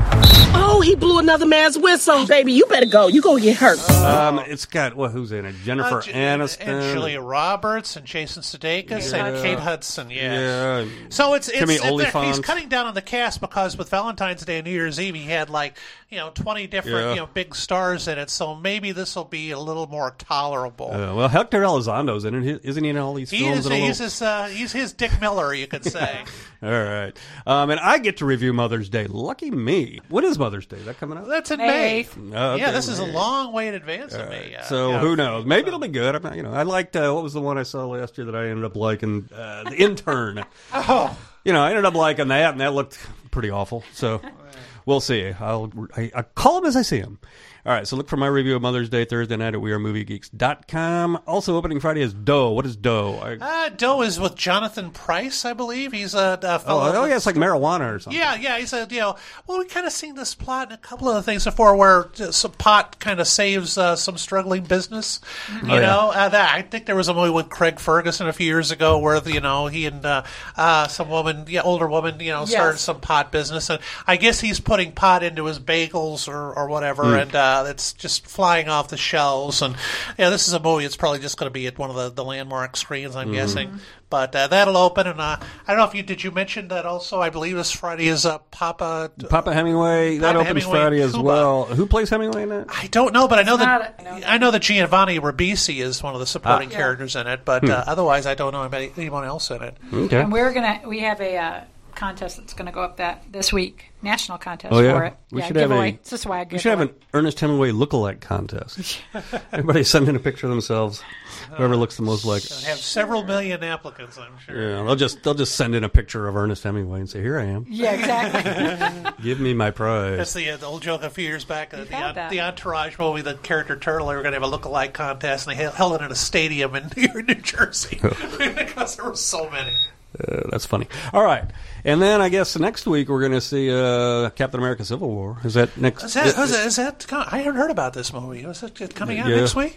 Oh, he blew another man's whistle. Baby, you better go. You gonna get hurt. Um, it's got well, who's in it? Jennifer Uh, J- Aniston, and Julia Roberts and Jason Sudeikis Yeah. and Kate Hudson. Yes. Yeah. So it's it's Timmy it- they're- Olyphant. he's cutting down on the cast because with Valentine's Day and New Year's Eve he had like you know twenty different Yeah. you know big stars in it. So maybe this will be a little more tolerable. Uh, well, Hector Elizondo's in it, isn't he? In all these he films? is and a he's little- his uh, he's his Dick Miller, you could say. All right. Um, and I get to review Mother's Day. Lucky me. When is Mother's Day? Is that coming up? That's in May May. eighth. Oh, okay, Yeah, this is a May. long way in advance of me. Uh, So yeah. who knows? Maybe it'll be good. I'm not, you know, I liked uh, what was the one I saw last year that I ended up liking? Uh, the Intern. Oh. You know, I ended up liking that, and that looked pretty awful. So we'll see. I'll I, I call them as I see them. All right, so look for my review of Mother's Day Thursday night at we are movie geeks dot com. Also opening Friday is Doe. What is Doe? I, Uh, Doe is with Jonathan Pryce, I believe. He's a, a fellow. oh, oh, yeah, it's like marijuana or something. Yeah, yeah. He said, you know, well, we kind of seen this plot in a couple of the things before, where some pot kind of saves uh, some struggling business. You Oh, yeah. know, uh, that I think there was a movie with Craig Ferguson a few years ago where you know he and uh, uh, some woman, yeah, older woman, you know, Yes. started some pot business, and I guess he's putting pot into his bagels or, or whatever, Mm. and uh, it's just flying off the shelves. And yeah, this is a movie. It's probably just going to be at one of the, the landmark screens, I'm Mhm. guessing. But uh, that'll open, and uh, I don't know if you did. You mention that also. I believe this Friday is uh, Papa. Papa Hemingway. that Papa opens Hemingway Friday as Cuba. well. Who plays Hemingway in that? I don't know, but I know It's that not- I know I know that Giovanni Ribisi is one of the supporting Ah. characters in it. But Hmm. uh, otherwise, I don't know about anyone else in it. Okay. And we're gonna we have a uh, contest that's gonna go up that this week, national contest Oh yeah, for it. we yeah, should have giveaway. a. It's a swag we should have giveaway. an Ernest Hemingway lookalike contest. Everybody send in a picture of themselves. Whoever looks the most like. They have several million applicants, I'm sure. Yeah, they'll just they'll just send in a picture of Ernest Hemingway and say, "Here I am. Yeah, exactly. Give me my prize." That's the, uh, the old joke a few years back. Uh, We've the, had uh, that. the Entourage movie, the character Turtle, they were going to have a lookalike contest, and they held- held it in a stadium in New Jersey because there were so many. Uh, that's funny. All right, and then I guess next week we're going to see uh, Captain America: Civil War. Is that next? Is that, is that, is that com- I haven't heard about this movie. Is it coming out Yeah. next week?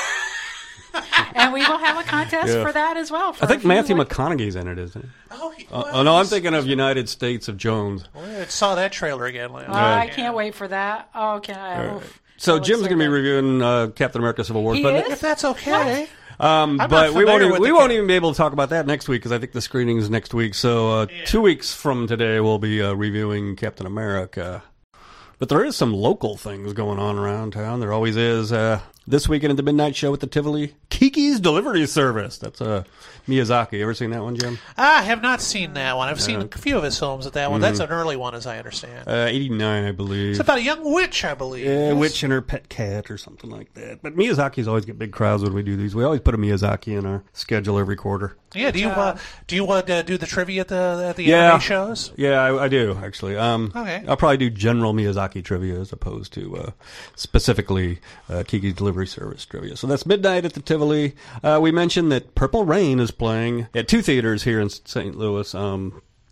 And we will have a contest Yeah. for that as well. For I think if you Matthew like- McConaughey's in it, isn't he? Oh, he Uh, was. oh no, I'm thinking of United States of Jones. I saw that trailer again last Oh, Yeah. I can't wait for that. Oh, can I? All right. oof. So That Jim's looks going to be good. reviewing uh, Captain America: Civil War, He but is? If that's okay. Um, I'm not but we won't familiar even, with we the won't ca- even be able to talk about that next week because I think the screening is next week. So uh, two weeks from today, we'll be uh, reviewing Captain America. But there is some local things going on around town. There always is. Uh, this weekend at the Midnight Show at the Tivoli, Kiki's Delivery Service. That's uh, Miyazaki. Ever seen that one, Jim? I have not seen that one. I've seen Uh, a few of his films at that one. mhm. That's an early one, as I understand. Uh, eighty-nine, I believe. It's about a young witch, I believe. Yeah, Yes. witch and her pet cat or something like that. But Miyazaki's always get big crowds when we do these. We always put a Miyazaki in our schedule every quarter. Yeah. Do you uh, do you uh, do the trivia at the at the Yeah. anime shows? Yeah, I, I do actually. Um, Okay. I'll probably do general Miyazaki trivia as opposed to uh, specifically uh, Kiki's Delivery Service trivia. So that's midnight at the Tivoli. Uh, we mentioned that Purple Rain is playing at two theaters here in Saint Louis. Um,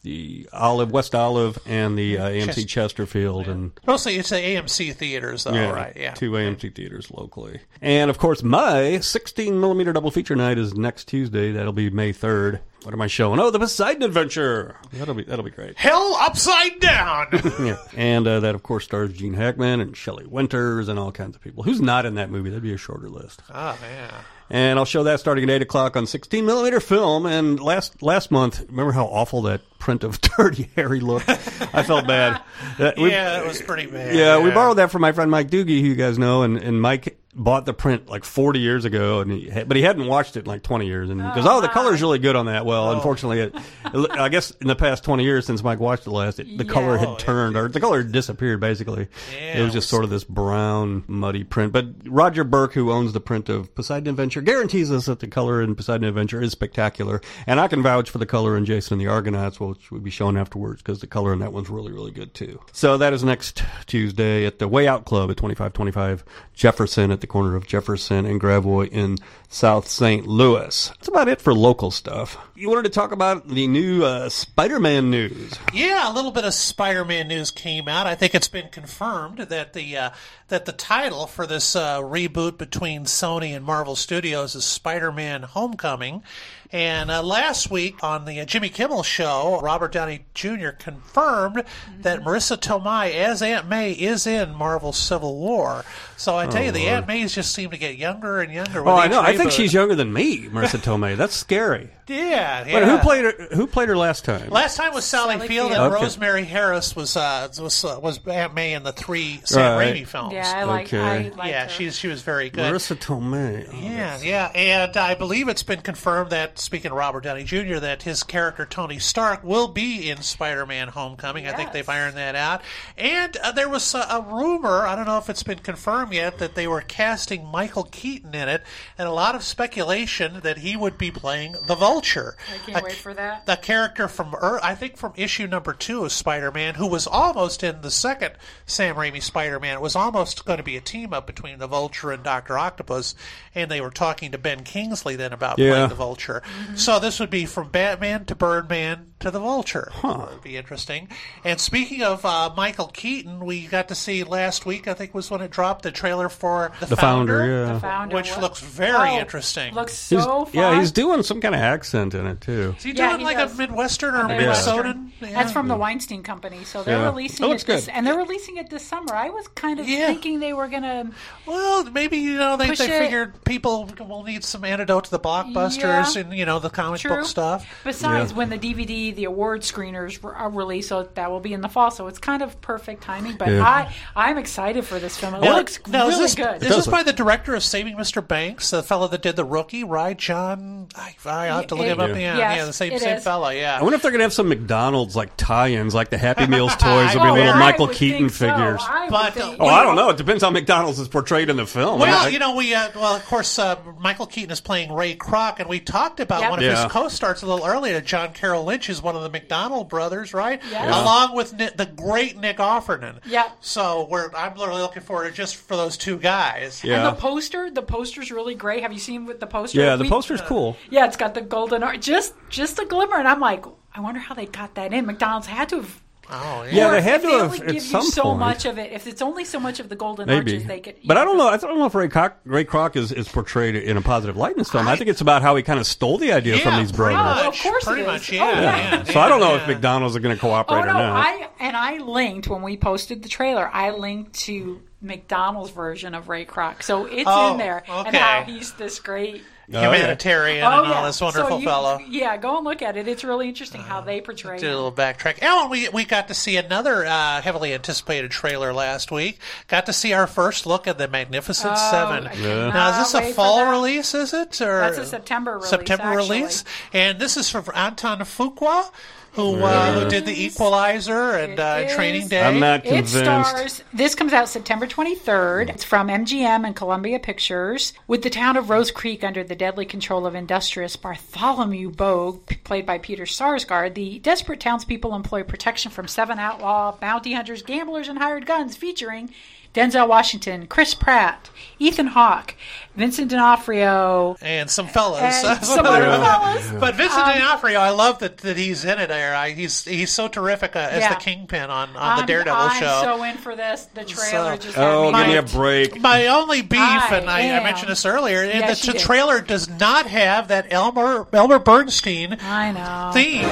the Olive, West Olive, and the uh, A M C Chesterfield. And Mostly it's the A M C theaters, though, yeah, right? Yeah. Two A M C theaters locally. And, of course, my sixteen millimeter double feature night is next Tuesday. That'll be May third. What am I showing? Oh, the Poseidon Adventure. That'll be that'll be great. Hell upside down. Yeah. And uh, that, of course, stars Gene Hackman and Shelley Winters and all kinds of people. Who's not in that movie? That'd be a shorter list. Oh, yeah. And I'll show that starting at eight o'clock on sixteen millimeter film. And last last month, remember how awful that print of Dirty Harry looked? I felt bad. Uh, we, yeah, it was pretty bad. Yeah, yeah, we borrowed that from my friend Mike Doogie, who you guys know, and, and Mike bought the print like forty years ago, and he, but he hadn't watched it in like twenty years. And he goes, oh, the color's really good on that. Well, oh. unfortunately, it, it, I guess in the past twenty years since Mike watched it last, it, the yeah. color had turned, or the color had disappeared, basically. Yeah, it was just sort of this brown, muddy print. But Roger Burke, who owns the print of Poseidon Adventure, guarantees us that the color in Poseidon Adventure is spectacular. And I can vouch for the color in Jason and the Argonauts, which we'll be showing afterwards, because the color in that one's really, really good, too. So that is next Tuesday at the Way Out Club at twenty-five twenty-five Jefferson, at the corner of Jefferson and Gravois in South Saint Louis. That's about it for local stuff. You wanted to talk about the new uh, Spider-Man news. Yeah, a little bit of Spider-Man news came out. I think it's been confirmed that the uh, that the title for this uh, reboot between Sony and Marvel Studios is Spider-Man Homecoming. And uh, last week on the uh, Jimmy Kimmel show, Robert Downey Junior confirmed mm-hmm. that Marissa Tomei as Aunt May is in Marvel Civil War. So I tell oh, you, the Lord. Aunt Mays just seem to get younger and younger. With oh, each I know. reboot. I think she's younger than me, Marissa Tomei. That's scary. Yeah, yeah. But who played her? Who played her last time? Last time was Sally, Sally Field, Field, and okay. Rosemary Harris was uh, was uh, was Aunt May in the three Sam right. Raimi films. Yeah, I like. Okay. I liked yeah, her. she's she was very good. Marissa Tomei. Oh, yeah, that's... yeah, and I believe it's been confirmed that, speaking of Robert Downey Junior, that his character Tony Stark will be in Spider-Man: Homecoming. Yes. I think they've ironed that out. And uh, there was a, a rumor, I don't know if it's been confirmed yet, that they were casting Michael Keaton in it, and a lot of speculation that he would be playing the Vulture. I can't a, wait for that. The character from, I think from issue number two of Spider-Man, who was almost in the second Sam Raimi Spider-Man. It was almost going to be a team-up between the Vulture and Doctor Octopus, and they were talking to Ben Kingsley then about yeah. playing the Vulture. Mm-hmm. So this would be from Batman to Birdman to the Vulture. Huh. It would be interesting. And speaking of uh, Michael Keaton, we got to see last week, I think was when it dropped, the trailer for The, the Founder, Founder, yeah. The Founder, which what? looks very oh, interesting. Looks so he's, fun. Yeah, he's doing some kind of accent in it, too. Is he yeah, doing he like does. a Midwestern or a Minnesotan? Yeah. Yeah. That's from the Weinstein Company, so they're yeah. releasing it. it, Looks this, good. and they're releasing it this summer. I was kind of Yeah. thinking they were going to... Well, maybe, you know, they, Push they it. figured people will need some antidote to the blockbusters Yeah. and, you know, the comic True. book stuff. Besides, Yeah. when the D V D, the award screeners are released, so that will be in the fall, so it's kind of perfect timing. But Yeah. I, I'm excited for this film. It Now- looks now, really is this, good. Is this by the director of Saving Mister Banks, the fellow that did The Rookie, right? John, I, I have to look It- him up. it- Yeah, yes, yeah, the same it same is. fellow. Yeah. I wonder if they're going to have some McDonald's like tie-ins, like the Happy Meals toys will be Oh, little I Michael would Keaton think so. figures. I would But, think- Oh, I don't know. It depends how McDonald's is portrayed in the film. Well, I- you know, we uh, well, of course, uh, Michael Keaton is playing Ray Kroc, and we talked about Yep. one of Yeah. his co-stars a little earlier. John Carroll Lynch is one of the McDonald brothers, right? Yes. Yeah. Along with Nick, the great Nick Offerman. Yep. So we're I'm literally looking forward to just for those two guys. Yeah. And the poster, the poster's really great. Have you seen with the poster? yeah, the We- poster's cool. Yeah, it's got the golden ar- just just a glimmer, and I'm like, I wonder how they got that in. McDonald's had to have. Oh, yeah. Yeah, Or they if- had if to they have only at give you some so point. much of it. If it's only so much of the golden Maybe, arches, they could. but yeah. I don't know. I don't know if Ray Kroc, Ray Kroc is, is portrayed in a positive light in this film. I, think it's about how he kind of stole the idea Yeah, from these pretty brothers. much. Well, of course pretty it is. much. Oh, Yeah, yeah. yeah, So I don't know yeah. if McDonald's are going to cooperate Oh or no! not. I and I linked when we posted the trailer. I linked to McDonald's version of Ray Kroc, so it's Oh, in there, and okay. how he's this great. Humanitarian Oh, and all yeah. this wonderful so you, fellow. Yeah, go and look at it. It's really interesting how they portray Did a him. little backtrack. Oh, and we we got to see another uh, heavily anticipated trailer last week. Got to see our first look at the Magnificent Oh, Seven. I Yeah. Now, is this cannot a wait fall for that. release? Is it or That's a September release, September actually. release, and this is from Anton Fuqua, who uh, who did the Equalizer and uh, It Training is. Day. I'm not It convinced. stars. This comes out September twenty-third. It's from M G M and Columbia Pictures. With the town of Rose Creek under the deadly control of industrious Bartholomew Bogue, p- played by Peter Sarsgaard, the desperate townspeople employ protection from seven outlaw bounty hunters, gamblers, and hired guns, featuring Denzel Washington, Chris Pratt, Ethan Hawke, Vincent D'Onofrio, and some fellas. And some other fellas. But Vincent Um, D'Onofrio, I love that, that he's in it there. I, he's he's so terrific uh, as Yeah. the Kingpin on, on I'm, the Daredevil I'm show. so in for this. The trailer So- just had Oh, me. give me a break. My only beef, I and I, I am. mentioned this earlier, and Yes, the you t- did. trailer does not have that Elmer Elmer Bernstein I know. theme.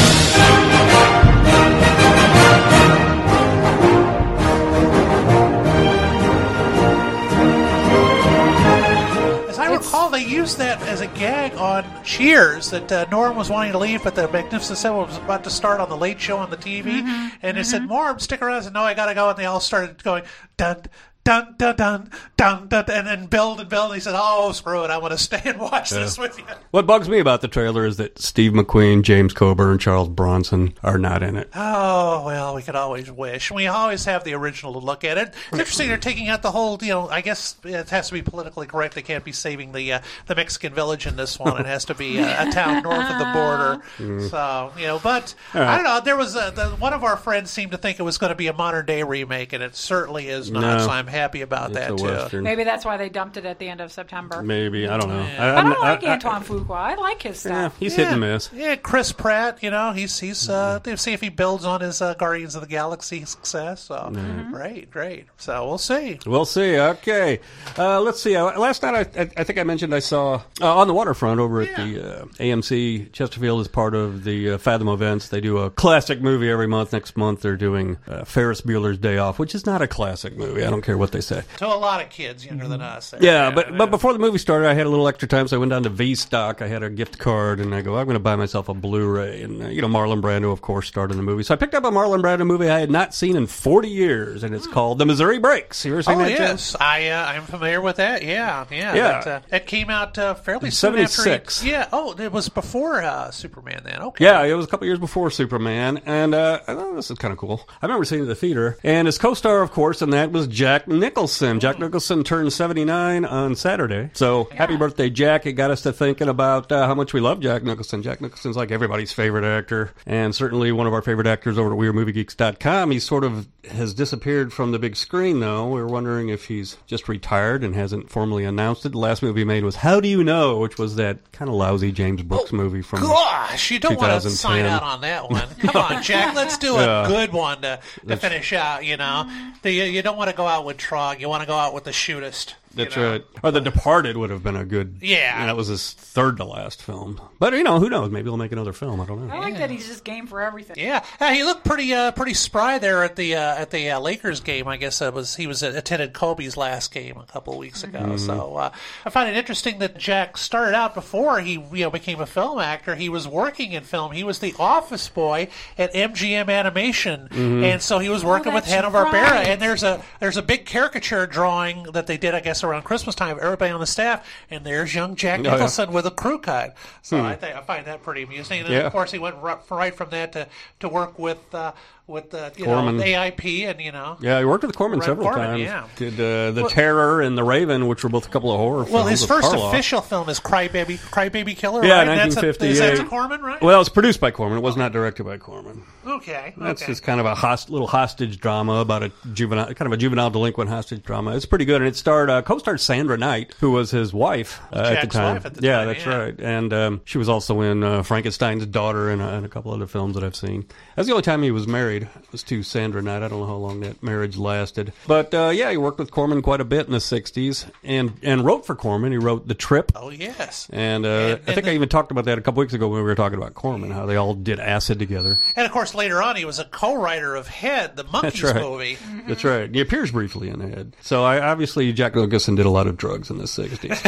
As I recall, they used that as a gag on Cheers, that uh, Norm was wanting to leave, but the Magnificent Seven was about to start on the Late Show on the T V, Mm-hmm. and they said, Norm, stick around. I said, no, I gotta go, and they all started going, dun, dun, dun, dun, dun, dun, and then build and build, and he said, oh, screw it, I want to stay and watch this with you. What bugs me about the trailer is that Steve McQueen, James Coburn, Charles Bronson are not in it. Oh, well, we could always wish. We always have the original to look at it. It's interesting they're taking out the whole, you know, I guess it has to be politically correct. They can't be saving the uh, the Mexican village in this one. It has to be uh, a town north of the border. Mm. So, you know, but All right. I don't know. There was a, the, one of our friends seemed to think it was going to be a modern day remake, and it certainly is not. No. So I'm happy about It's that, a too. Western. Maybe that's why they dumped it at the end of September. Maybe. I don't know. Yeah. But I like I- I- Antoine Fuqua. I like his Yeah, stuff. he's Yeah. hit and miss. Yeah, Chris Pratt, you know, he's he's uh they'll see if he builds on his uh, Guardians of the Galaxy success. So Mm-hmm. great, great. So we'll see. We'll see. Okay. Uh, let's see. Uh, last night, I, I, I think I mentioned I saw uh, on the waterfront over at the uh, A M C Chesterfield as part of the uh, Fathom events. They do a classic movie every month. Next month, they're doing uh, Ferris Bueller's Day Off, which is not a classic movie. I don't care what they say. To a lot of kids younger than us. Yeah, but but before the movie started, I had a little extra time, so I went down to V-Stock. I had a gift card, and I go, I'm going to buy myself a Blu-ray. And, uh, you know, Marlon Brando, of course, starred in the movie. So I picked up a Marlon Brando movie I had not seen in forty years, and it's called The Missouri Breaks. You ever seen Oh that, Jen? yes, I uh, I'm familiar with that. Yeah, yeah. Yeah. That, uh, it came out uh, fairly In soon after. seventy-six. He, yeah. Oh, it was before uh, Superman. Then okay. Yeah, it was a couple years before Superman, and uh, I thought this is kind of cool. I remember seeing it at the theater, and his co-star, of course, in that was Jack Nicholson. Jack Nicholson turned seventy-nine on Saturday, so happy birthday, Jack. It got us to thinking about uh, how much we love Jack Nicholson. Jack Nicholson's like everybody's favorite actor, and certainly one of our favorite actors over at Weird Movie Geeks dot com. He sort of has disappeared from the big screen, though. We were wondering if he's just retired and hasn't formally announced it. The last movie he made was How Do You Know, which was that kind of lousy James Brooks movie from Gosh, you don't want to twenty ten. sign out on that one. Come on, Jack. Let's do a Yeah. good one to, to finish out. You know, the, you don't want to go out with Trog. You want to go out with the shootist. That's right. Or The Departed would have been a good... Yeah. And that was his third to last film. But, you know, who knows? Maybe he'll make another film. I don't know. I like that he's just game for everything. Yeah, uh, he looked pretty uh, pretty spry there at the uh, at the uh, Lakers game. I guess it was he was uh, attended Kobe's last game a couple of weeks ago. Mhm. So uh, I find it interesting that Jack started out before he you know became a film actor. He was working in film. He was the office boy at M G M Animation, Mhm. and so he was working with that's Hanna Barbera. right. And there's a there's a big caricature drawing that they did, I guess, around Christmas time. Everybody on the staff, and there's young Jack Oh, yeah. Nicholson with a crew cut. So Hmm. I think I find that pretty amusing. And then, Yeah. of course, he went right, right from that to, to work with uh, with uh, you Corman. know A I P and you know. Yeah, he worked with Corman Red several Corman, times. yeah. Did uh, The Well- Terror and The Raven, which were both a couple of horror films. Well, his with first Karloff. official film is Crybaby Crybaby Killer. Yeah, right? nineteen That's a- fifty-eight. Is that to Corman, right? Well, it was produced by Corman. It was not directed by Corman. Okay. That's okay. just kind of a host, little hostage drama about a juvenile, kind of a juvenile delinquent hostage drama. It's pretty good, and it starred uh, co-starred Sandra Knight, who was his wife uh, at the Jack's time. wife at the yeah, time, that's yeah. right. And um, she was also in uh, Frankenstein's Daughter and, uh, and a couple other films that I've seen. That's the only time he was married. Was to Sandra Knight. I don't know how long that marriage lasted, but uh, yeah, he worked with Corman quite a bit in the sixties, and and wrote for Corman. He wrote The Trip. Oh yes. And, uh, And- I think and I even talked about that a couple weeks ago when we were talking about Corman, how they all did acid together. And of course, later on, he was a co-writer of Head, the Monkeys That's right. movie. That's right. He appears briefly in the head. So I, obviously Jack Nicholson did a lot of drugs in the sixties.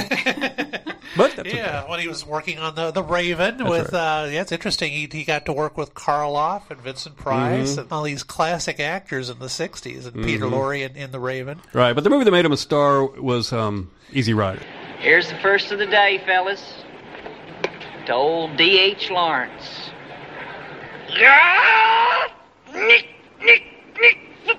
But that's Yeah, okay. when he was working on the the Raven That's with right. uh, yeah, it's interesting. He he got to work with Karloff and Vincent Price Mhm. and all these classic actors in the sixties, and Peter Mhm. Lorre in, in the Raven. Right, but the movie that made him a star was um, Easy Rider. Here's the first of the day, fellas. To old D H Lawrence. Nick, Nick, Nick.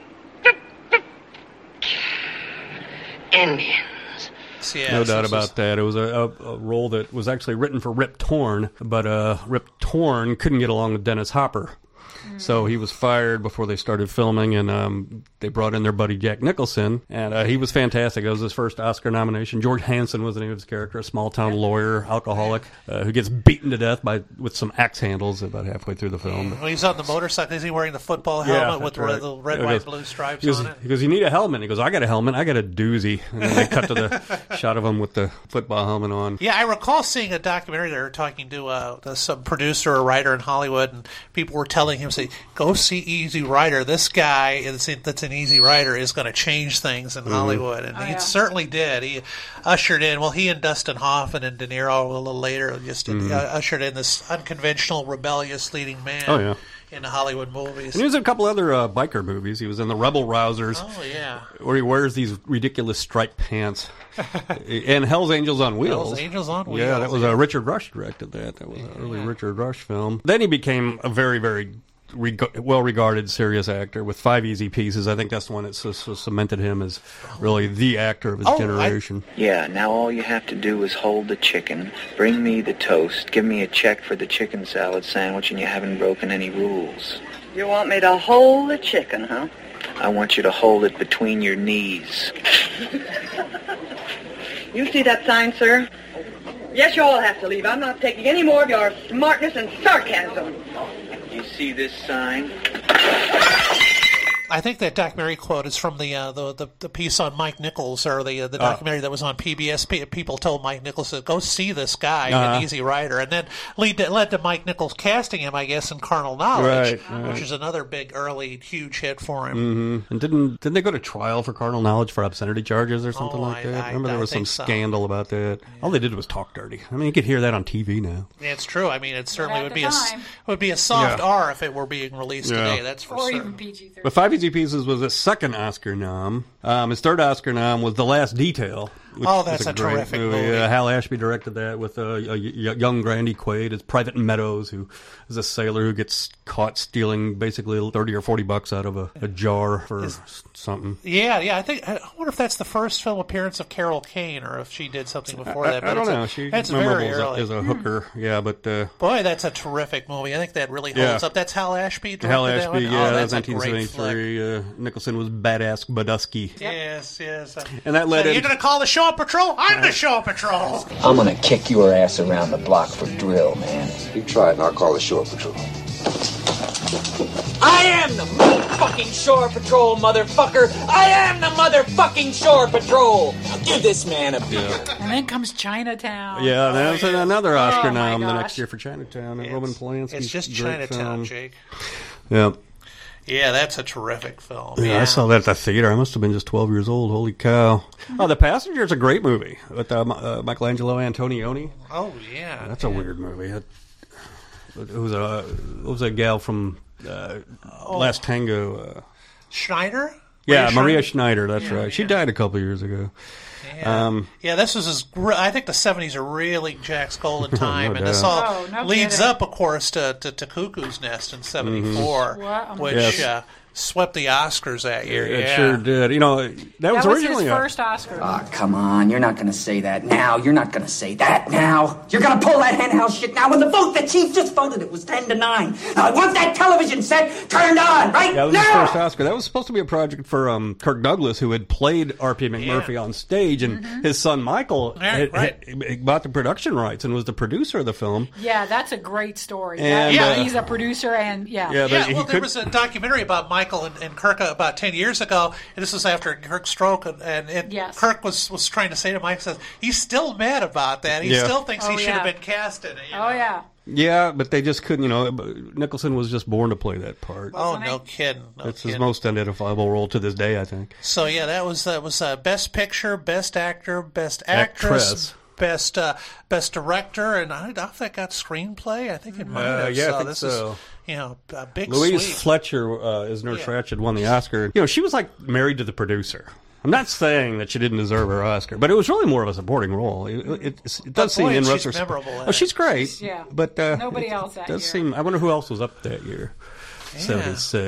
Indians. Yes, No doubt this about was- that. It was a, a, a role that was actually written for Rip Torn, but uh, Rip Torn couldn't get along with Dennis Hopper. So he was fired before they started filming, and um, they brought in their buddy Jack Nicholson, and uh, he was fantastic. It was his first Oscar nomination. George Hansen was the name of his character, a small-town lawyer, alcoholic, uh, who gets beaten to death by with some axe handles about halfway through the film. When he's on the motorcycle, is he wearing the football helmet Yeah, with right. the red, He white, goes- blue stripes he goes, on it? He goes, you need a helmet. He goes, I got a helmet. I got a doozy. And then they cut to the shot of him with the football helmet on. Yeah, I recall seeing a documentary. They were talking to uh, some producer or writer in Hollywood, and people were telling him, "Say, go see Easy Rider. This guy that's, in, that's an Easy Rider is going to change things in Mhm. Hollywood," and Oh, he yeah. certainly did. He ushered in. Well, he and Dustin Hoffman and De Niro a little later just Mhm. uh, ushered in this unconventional, rebellious leading man. Oh, yeah. In the Hollywood movies. And he was in a couple other uh, biker movies. He was in The Rebel Rousers. Oh, yeah. Where he wears these ridiculous striped pants. And Hell's Angels on Wheels. Hell's Angels on Wheels. Yeah, that was yeah. uh, Richard Rush directed that. That was an early Richard Rush film. Then he became a very, very reg- well-regarded serious actor with Five Easy Pieces. I think that's the one that c- c- cemented him as really the actor of his Oh, I- generation. Yeah, now all you have to do is hold the chicken, bring me the toast, give me a check for the chicken salad sandwich, and you haven't broken any rules. You want me to hold the chicken, huh? I want you to hold it between your knees. You see that sign, sir? Yes, you all have to leave. I'm not taking any more of your smartness and sarcasm. You see this sign? I think that documentary quote is from the uh, the, the the piece on Mike Nichols, or the uh, the Oh. documentary that was on P B S. P- people told Mike Nichols to go see this guy Uh-huh. in Easy Rider, and then lead to, led to Mike Nichols casting him, I guess, in Carnal Knowledge, Right, right. which is another big early huge hit for him. hmm And didn't didn't they go to trial for carnal knowledge for obscenity charges or something Oh, like I- that? I- Remember there I was some think so. scandal about that. All they did was talk dirty. I mean, you could hear that on T V now. Yeah, it's true. I mean, it certainly at would the be a s- time. would be a soft Yeah. R if it were being released Yeah. today. That's for Or certain. even P G thirteen. But Five Easy Pieces was his second Oscar nom. Um, his third Oscar nom was The Last Detail. Which Oh, is that's a great terrific movie. Uh, Hal Ashby directed that with uh, a y- y- young Randy Quaid as Private Meadows, who is a sailor who gets caught stealing basically thirty or forty bucks out of a, a jar for Is- s- something. Yeah, yeah. I think I wonder if that's the first film appearance of Carol Kane, or if she did something before that. I, I but don't it's a- know. She that's memorable very as a, early. as a hooker. Yeah, but uh, Boy, that's a terrific movie. I think that really holds Yeah. up. That's Hal Ashby directed Hal that Ashby, one? yeah, Oh, that's that's a great nineteen flick. seventy-three. Uh, Nicholson was Badass Badusky. Yes, yes. And that led So in- you're going to call the Show Patrol? I'm the Show Patrol. I'm gonna kick your ass around the block for drill, man. You try it and I'll call the shore patrol. I am the motherfucking Shore Patrol, motherfucker! I am the motherfucking Shore Patrol! Now give this man a beer. And then comes Chinatown. Yeah, that was another Oscar Oh, my nom the gosh. next year for Chinatown. And Roman Polanski. It's just great Chinatown, film. Jake. Yeah. Yeah, that's a terrific film. Yeah, I saw that at the theater. I must have been just twelve years old. Holy cow. Oh, The Passenger's a great movie with uh, uh, Michelangelo Antonioni. Oh, yeah. That's a weird movie. It, it was a it was a gal from uh, Oh. Last Tango. Uh, Schneider? yeah, Maria Maria Schneider? Schneider. That's Yeah, right. She died a couple years ago. Yeah. Um, Yeah, this was his. gr- I think the seventies are really Jack's golden time, No and this doubt. all Oh, no leads kidding. up, of course, to, to, to Cuckoo's Nest in seventy-four, What? which Yes. uh, swept the Oscars that year. it yeah. sure did. You know, that, That was was originally his a- first Oscar. Ah, come on. You're not gonna say that now. You're not gonna say that now. You're gonna pull that henhouse shit now when the vote the chief just voted it was ten to nine. Now I want that television set turned on, right Yeah, that was his now! first Oscar. That was supposed to be a project for um, Kirk Douglas, who had played R P McMurphy on stage, and his son Michael Yeah, had, right. had bought the production rights and was the producer of the film. Yeah, that's a great story. And, That- uh, he's a producer, and yeah. Yeah, Yeah, but he well, there could- was a documentary about Michael and, and Kirk about ten years ago. And this was after Kirk's stroke, and, and, and Yes. Kirk was, was trying to say to Mike, says he's still mad about that. He Yeah. still thinks he Oh, should have yeah. been cast in it. you Oh, know? yeah. Yeah, but they just couldn't. You know, Nicholson was just born to play that part. Oh, Wasn't no he? kidding. No It's his kidding. most identifiable role to this day, I think. So yeah, that was that was uh, best picture, best actor, best actress, Actress. best uh, best director, and I, I think that got screenplay. I think it might Uh, have. yeah, I so think this so. is you know a big Louise sweep. Fletcher, uh, as Nurse Yeah. Ratched, won the Oscar. You know, she was like married to the producer. I'm not saying that she didn't deserve her Oscar, but it was really more of a supporting role. It, it, it's- it does But seem boy, in she's retrospect. memorable in Oh, she's it. great. She's- yeah. but uh, Nobody it else that does year. seem. I wonder who else was up that year. Yeah. seventy-six.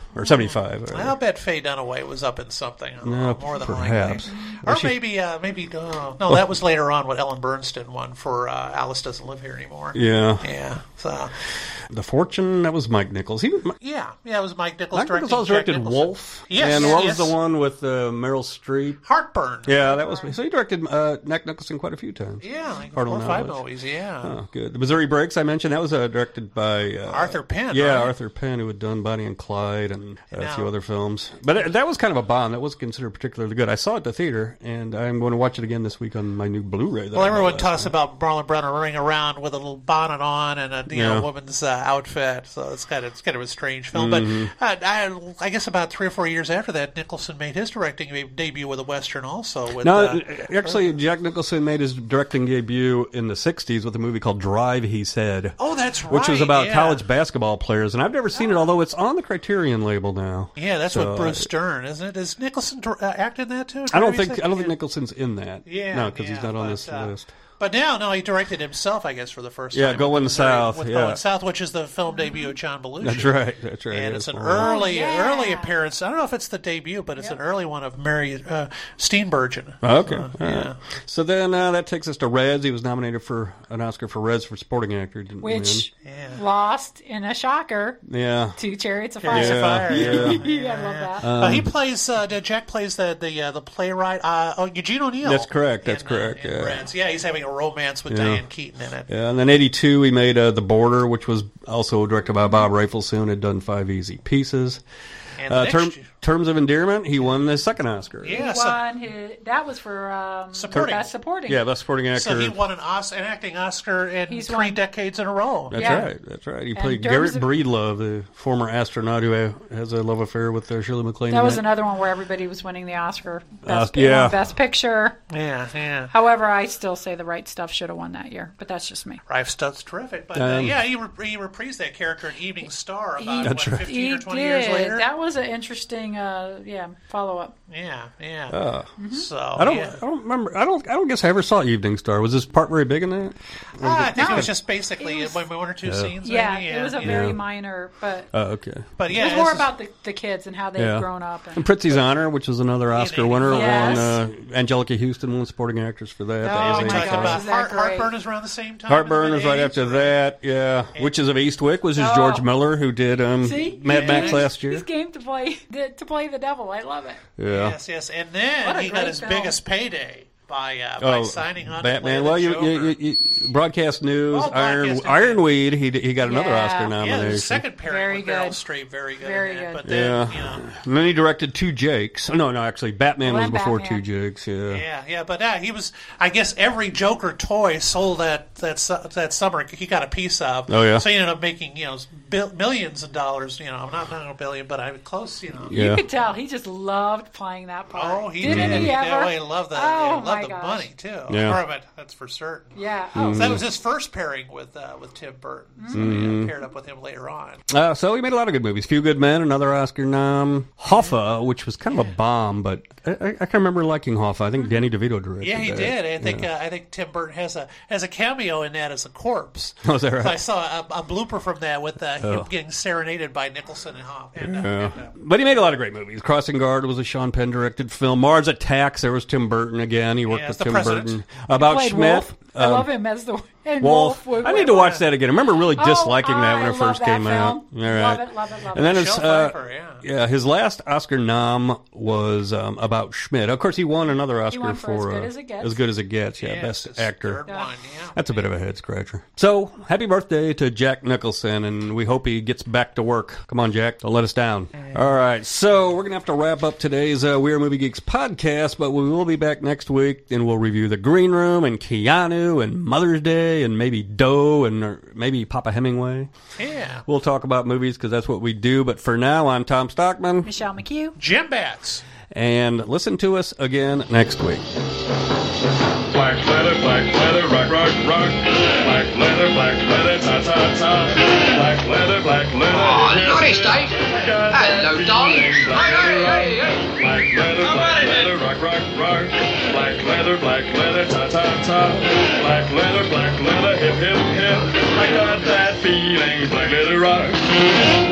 or seventy-five. Or, I'll bet Faye Dunaway was up in something. No, more than perhaps. likely. Or Or she- maybe, uh, maybe uh, no, that was later on what Ellen Bernstein won for uh, Alice Doesn't Live Here Anymore. Yeah. Yeah. So, The Fortune, that was Mike Nichols. He was, yeah, yeah, it was Mike Nichols Mike directing. Nichols also Jack directed Nicholson. Wolf. Yes. And what yes. was the one with uh, Meryl Streep? Heartburn. Yeah, that was. So he directed uh, Jack Nicholson quite a few times. Yeah, like Cardinal four or five Knowledge. movies, yeah. Oh, good. The Missouri Breaks, I mentioned, that was uh, directed by uh, Arthur Penn, Yeah, right? Arthur Penn, who had done Bonnie and Clyde and a Now- few other films. But it, that was kind of a bomb. That was considered particularly good. I saw it at the theater, and I'm going to watch it again this week on my new Blu-ray. That Well, I bought everyone last talks night. about Marlon Brando running around with a little bonnet on and a you Yeah. know woman's uh, outfit, so it's kind of it's kind of a strange film. Mhm. But uh, I, I guess about three or four years after that, Nicholson made his directing debut with a western, also. With, No, uh, actually, Jack Nicholson made his directing debut in the sixties with a movie called Drive, he said. Oh, that's Which was right, about yeah. college basketball players, and I've never seen it, although it's on the Criterion label now. yeah, that's So, with Bruce Stern, isn't it? Is Nicholson uh, act in that too? I don't Previously? think I don't think Nicholson's in that. Yeah, no, because yeah, he's not on but, this uh, list. But now, no, he directed himself, I guess, for the first Yeah, time. Going with Missouri- South, With yeah. Going South, which is the film debut of John Belushi. That's right. That's right. And yeah, it's an fine. early, Oh, yeah. early appearance. I don't know if it's the debut, but it's an early one of Mary uh, Steenburgen. Okay. Uh, all yeah. right. So then uh, that takes us to Reds. He was nominated for an Oscar for Reds for supporting actor. Didn't Which Yeah. lost in a shocker win. Yeah. to Chariots of Chariots Fire. of Fire, yeah. Yeah, I love that. Um, Uh, he plays. Uh, Jack plays the the uh, the playwright. Uh, oh, Eugene O'Neill. That's correct. That's in, correct. Uh, in yeah. Reds. Yeah, he's having a romance with Yeah. Diane Keaton in it. Yeah, and then eighty-two, he made uh, The Border, which was also directed by Bob Rafelson, had done Five Easy Pieces. And Uh, next term, year- Terms of Endearment, he won his second Oscar. Yeah, He so- won his, that was for um, Supporting. best supporting. Yeah, best supporting actor. So he won an, Os- an acting Oscar in He's three won- decades in a row. That's Yeah. right. That's right. He And played Terms Garrett of- Breedlove, the former astronaut who ha- has a love affair with uh, Shirley MacLaine. That in was it. another one where everybody was winning the Oscar. Uh, Best, yeah. Best Picture. Yeah, yeah. However, I still say The Right Stuff should have won that year, but that's just me. Rife Stuff's terrific, but uh, Um, yeah, he, re- he reprised that character in Evening Star about That's what, right. fifteen He or twenty did. years later. That was an interesting, uh, yeah, follow up. Yeah, yeah. Oh. So I don't. yeah. I don't remember. I don't. I don't guess I ever saw Evening Star. Was this part very big in that? Or was Ah, I it- think it was just basically It was- one one or two Yeah. scenes. Yeah, maybe? it was a yeah. very Yeah. minor, but Oh, okay. But yeah, it was more this is- about the, the kids and how they've Yeah. grown up. And Prizzi's Honor, which was another Oscar winner, Yes. won. Uh, Angelica Houston won supporting actress for that. Oh, that was my eighty-five. gosh, about is that Heart, great? Heartburn is around the same time. Heartburn in the was right mid-eighties. after that. Yeah, Witches of Eastwick was his Oh. George Miller, who did um, See? Mad Max He's- last year. He's game to play to play the devil. I love it. Yeah. Yes, yes, and What then a he got great his film. biggest payday by uh, by Oh, signing on. Batman. To play Well, the you, Joker. you, you, you broadcast news, Oh, Iron Broadcast News. Ironweed. He he got another Yeah. Oscar Yeah, nomination. the second pairing Very with good. Meryl Streep, very good. Very in that. good. But then, Yeah. you know, And then he directed Two Jakes. Oh, no, no, actually, Batman Well, was before Batman. Two Jakes. Yeah. yeah, yeah, but uh, he was. I guess every Joker toy sold that that su- that summer. He got a piece of. Oh, yeah. So he ended up making you know bil- millions of dollars. You know, not not a billion, but I close. You know. Yeah. You could tell he just loved playing that part. Oh, he Didn't did. he ever? Yeah, well, he loved that. Oh, he loved my the gosh. money too. Yeah. Or, but that's for certain. Yeah. Mm-hmm. Oh, So that was his first pairing with uh, with Tim Burton. So Mm-hmm. he uh, paired up with him later on. Uh, so he made a lot of good movies. Few Good Men, another Oscar nom. Hoffa, which was kind of a bomb, but I, I, I can remember liking Hoffa. I think Danny DeVito directed Yeah, he that. did. I think Yeah. uh, I think Tim Burton has a has a cameo in that as a corpse. Oh, is that right? I saw a, a blooper from that with uh, Oh. him getting serenaded by Nicholson and Hoff. And, uh, Yeah. and, uh, But he made a lot of great movies. Crossing Guard was a Sean Penn directed film. Mars Attacks, there was Tim Burton again. He worked Yeah, with as the Tim president. Burton. He About played Schmidt. Wolf. I um, love him as the and Wolf. Wolf. I need to watch that again. I remember really Oh, disliking that when I it love first that came film. out. All right. Love it, love it, love and then it. his, Michelle uh, Pfeiffer, yeah. yeah, his last Oscar nom was um, About Schmidt. Of course, he won another Oscar won for As Good uh, As It Gets. As Good as It Gets. Yeah, Yes, best his actor. third one, yeah. That's a bit of a head scratcher. So, happy birthday to Jack Nicholson, and we hope he gets back to work. Come on, Jack. Don't let us down. All right. So, we're going to have to wrap up today's uh, We Are Movie Geeks podcast, but we will be back next week, and we'll review The Green Room and Keanu and Mother's Day and maybe Doe and or maybe Papa Hemingway. yeah. We'll talk about movies because that's what we do. But for now, I'm Tom Stockman, Michelle McHugh. Jim Bats. and listen to us again next week. Black leather, black leather, rock, rock, rock. Black leather, black leather, ta, ta, ta. Black leather, black leather. Oh, naughty state. Hello, darling. Hey, hey, hey, hey. Black leather, black leather, rock, rock, rock. Black leather, black leather, ta, ta, ta. Black leather, black leather, hip, hip, hip. I got that feeling, black leather rock.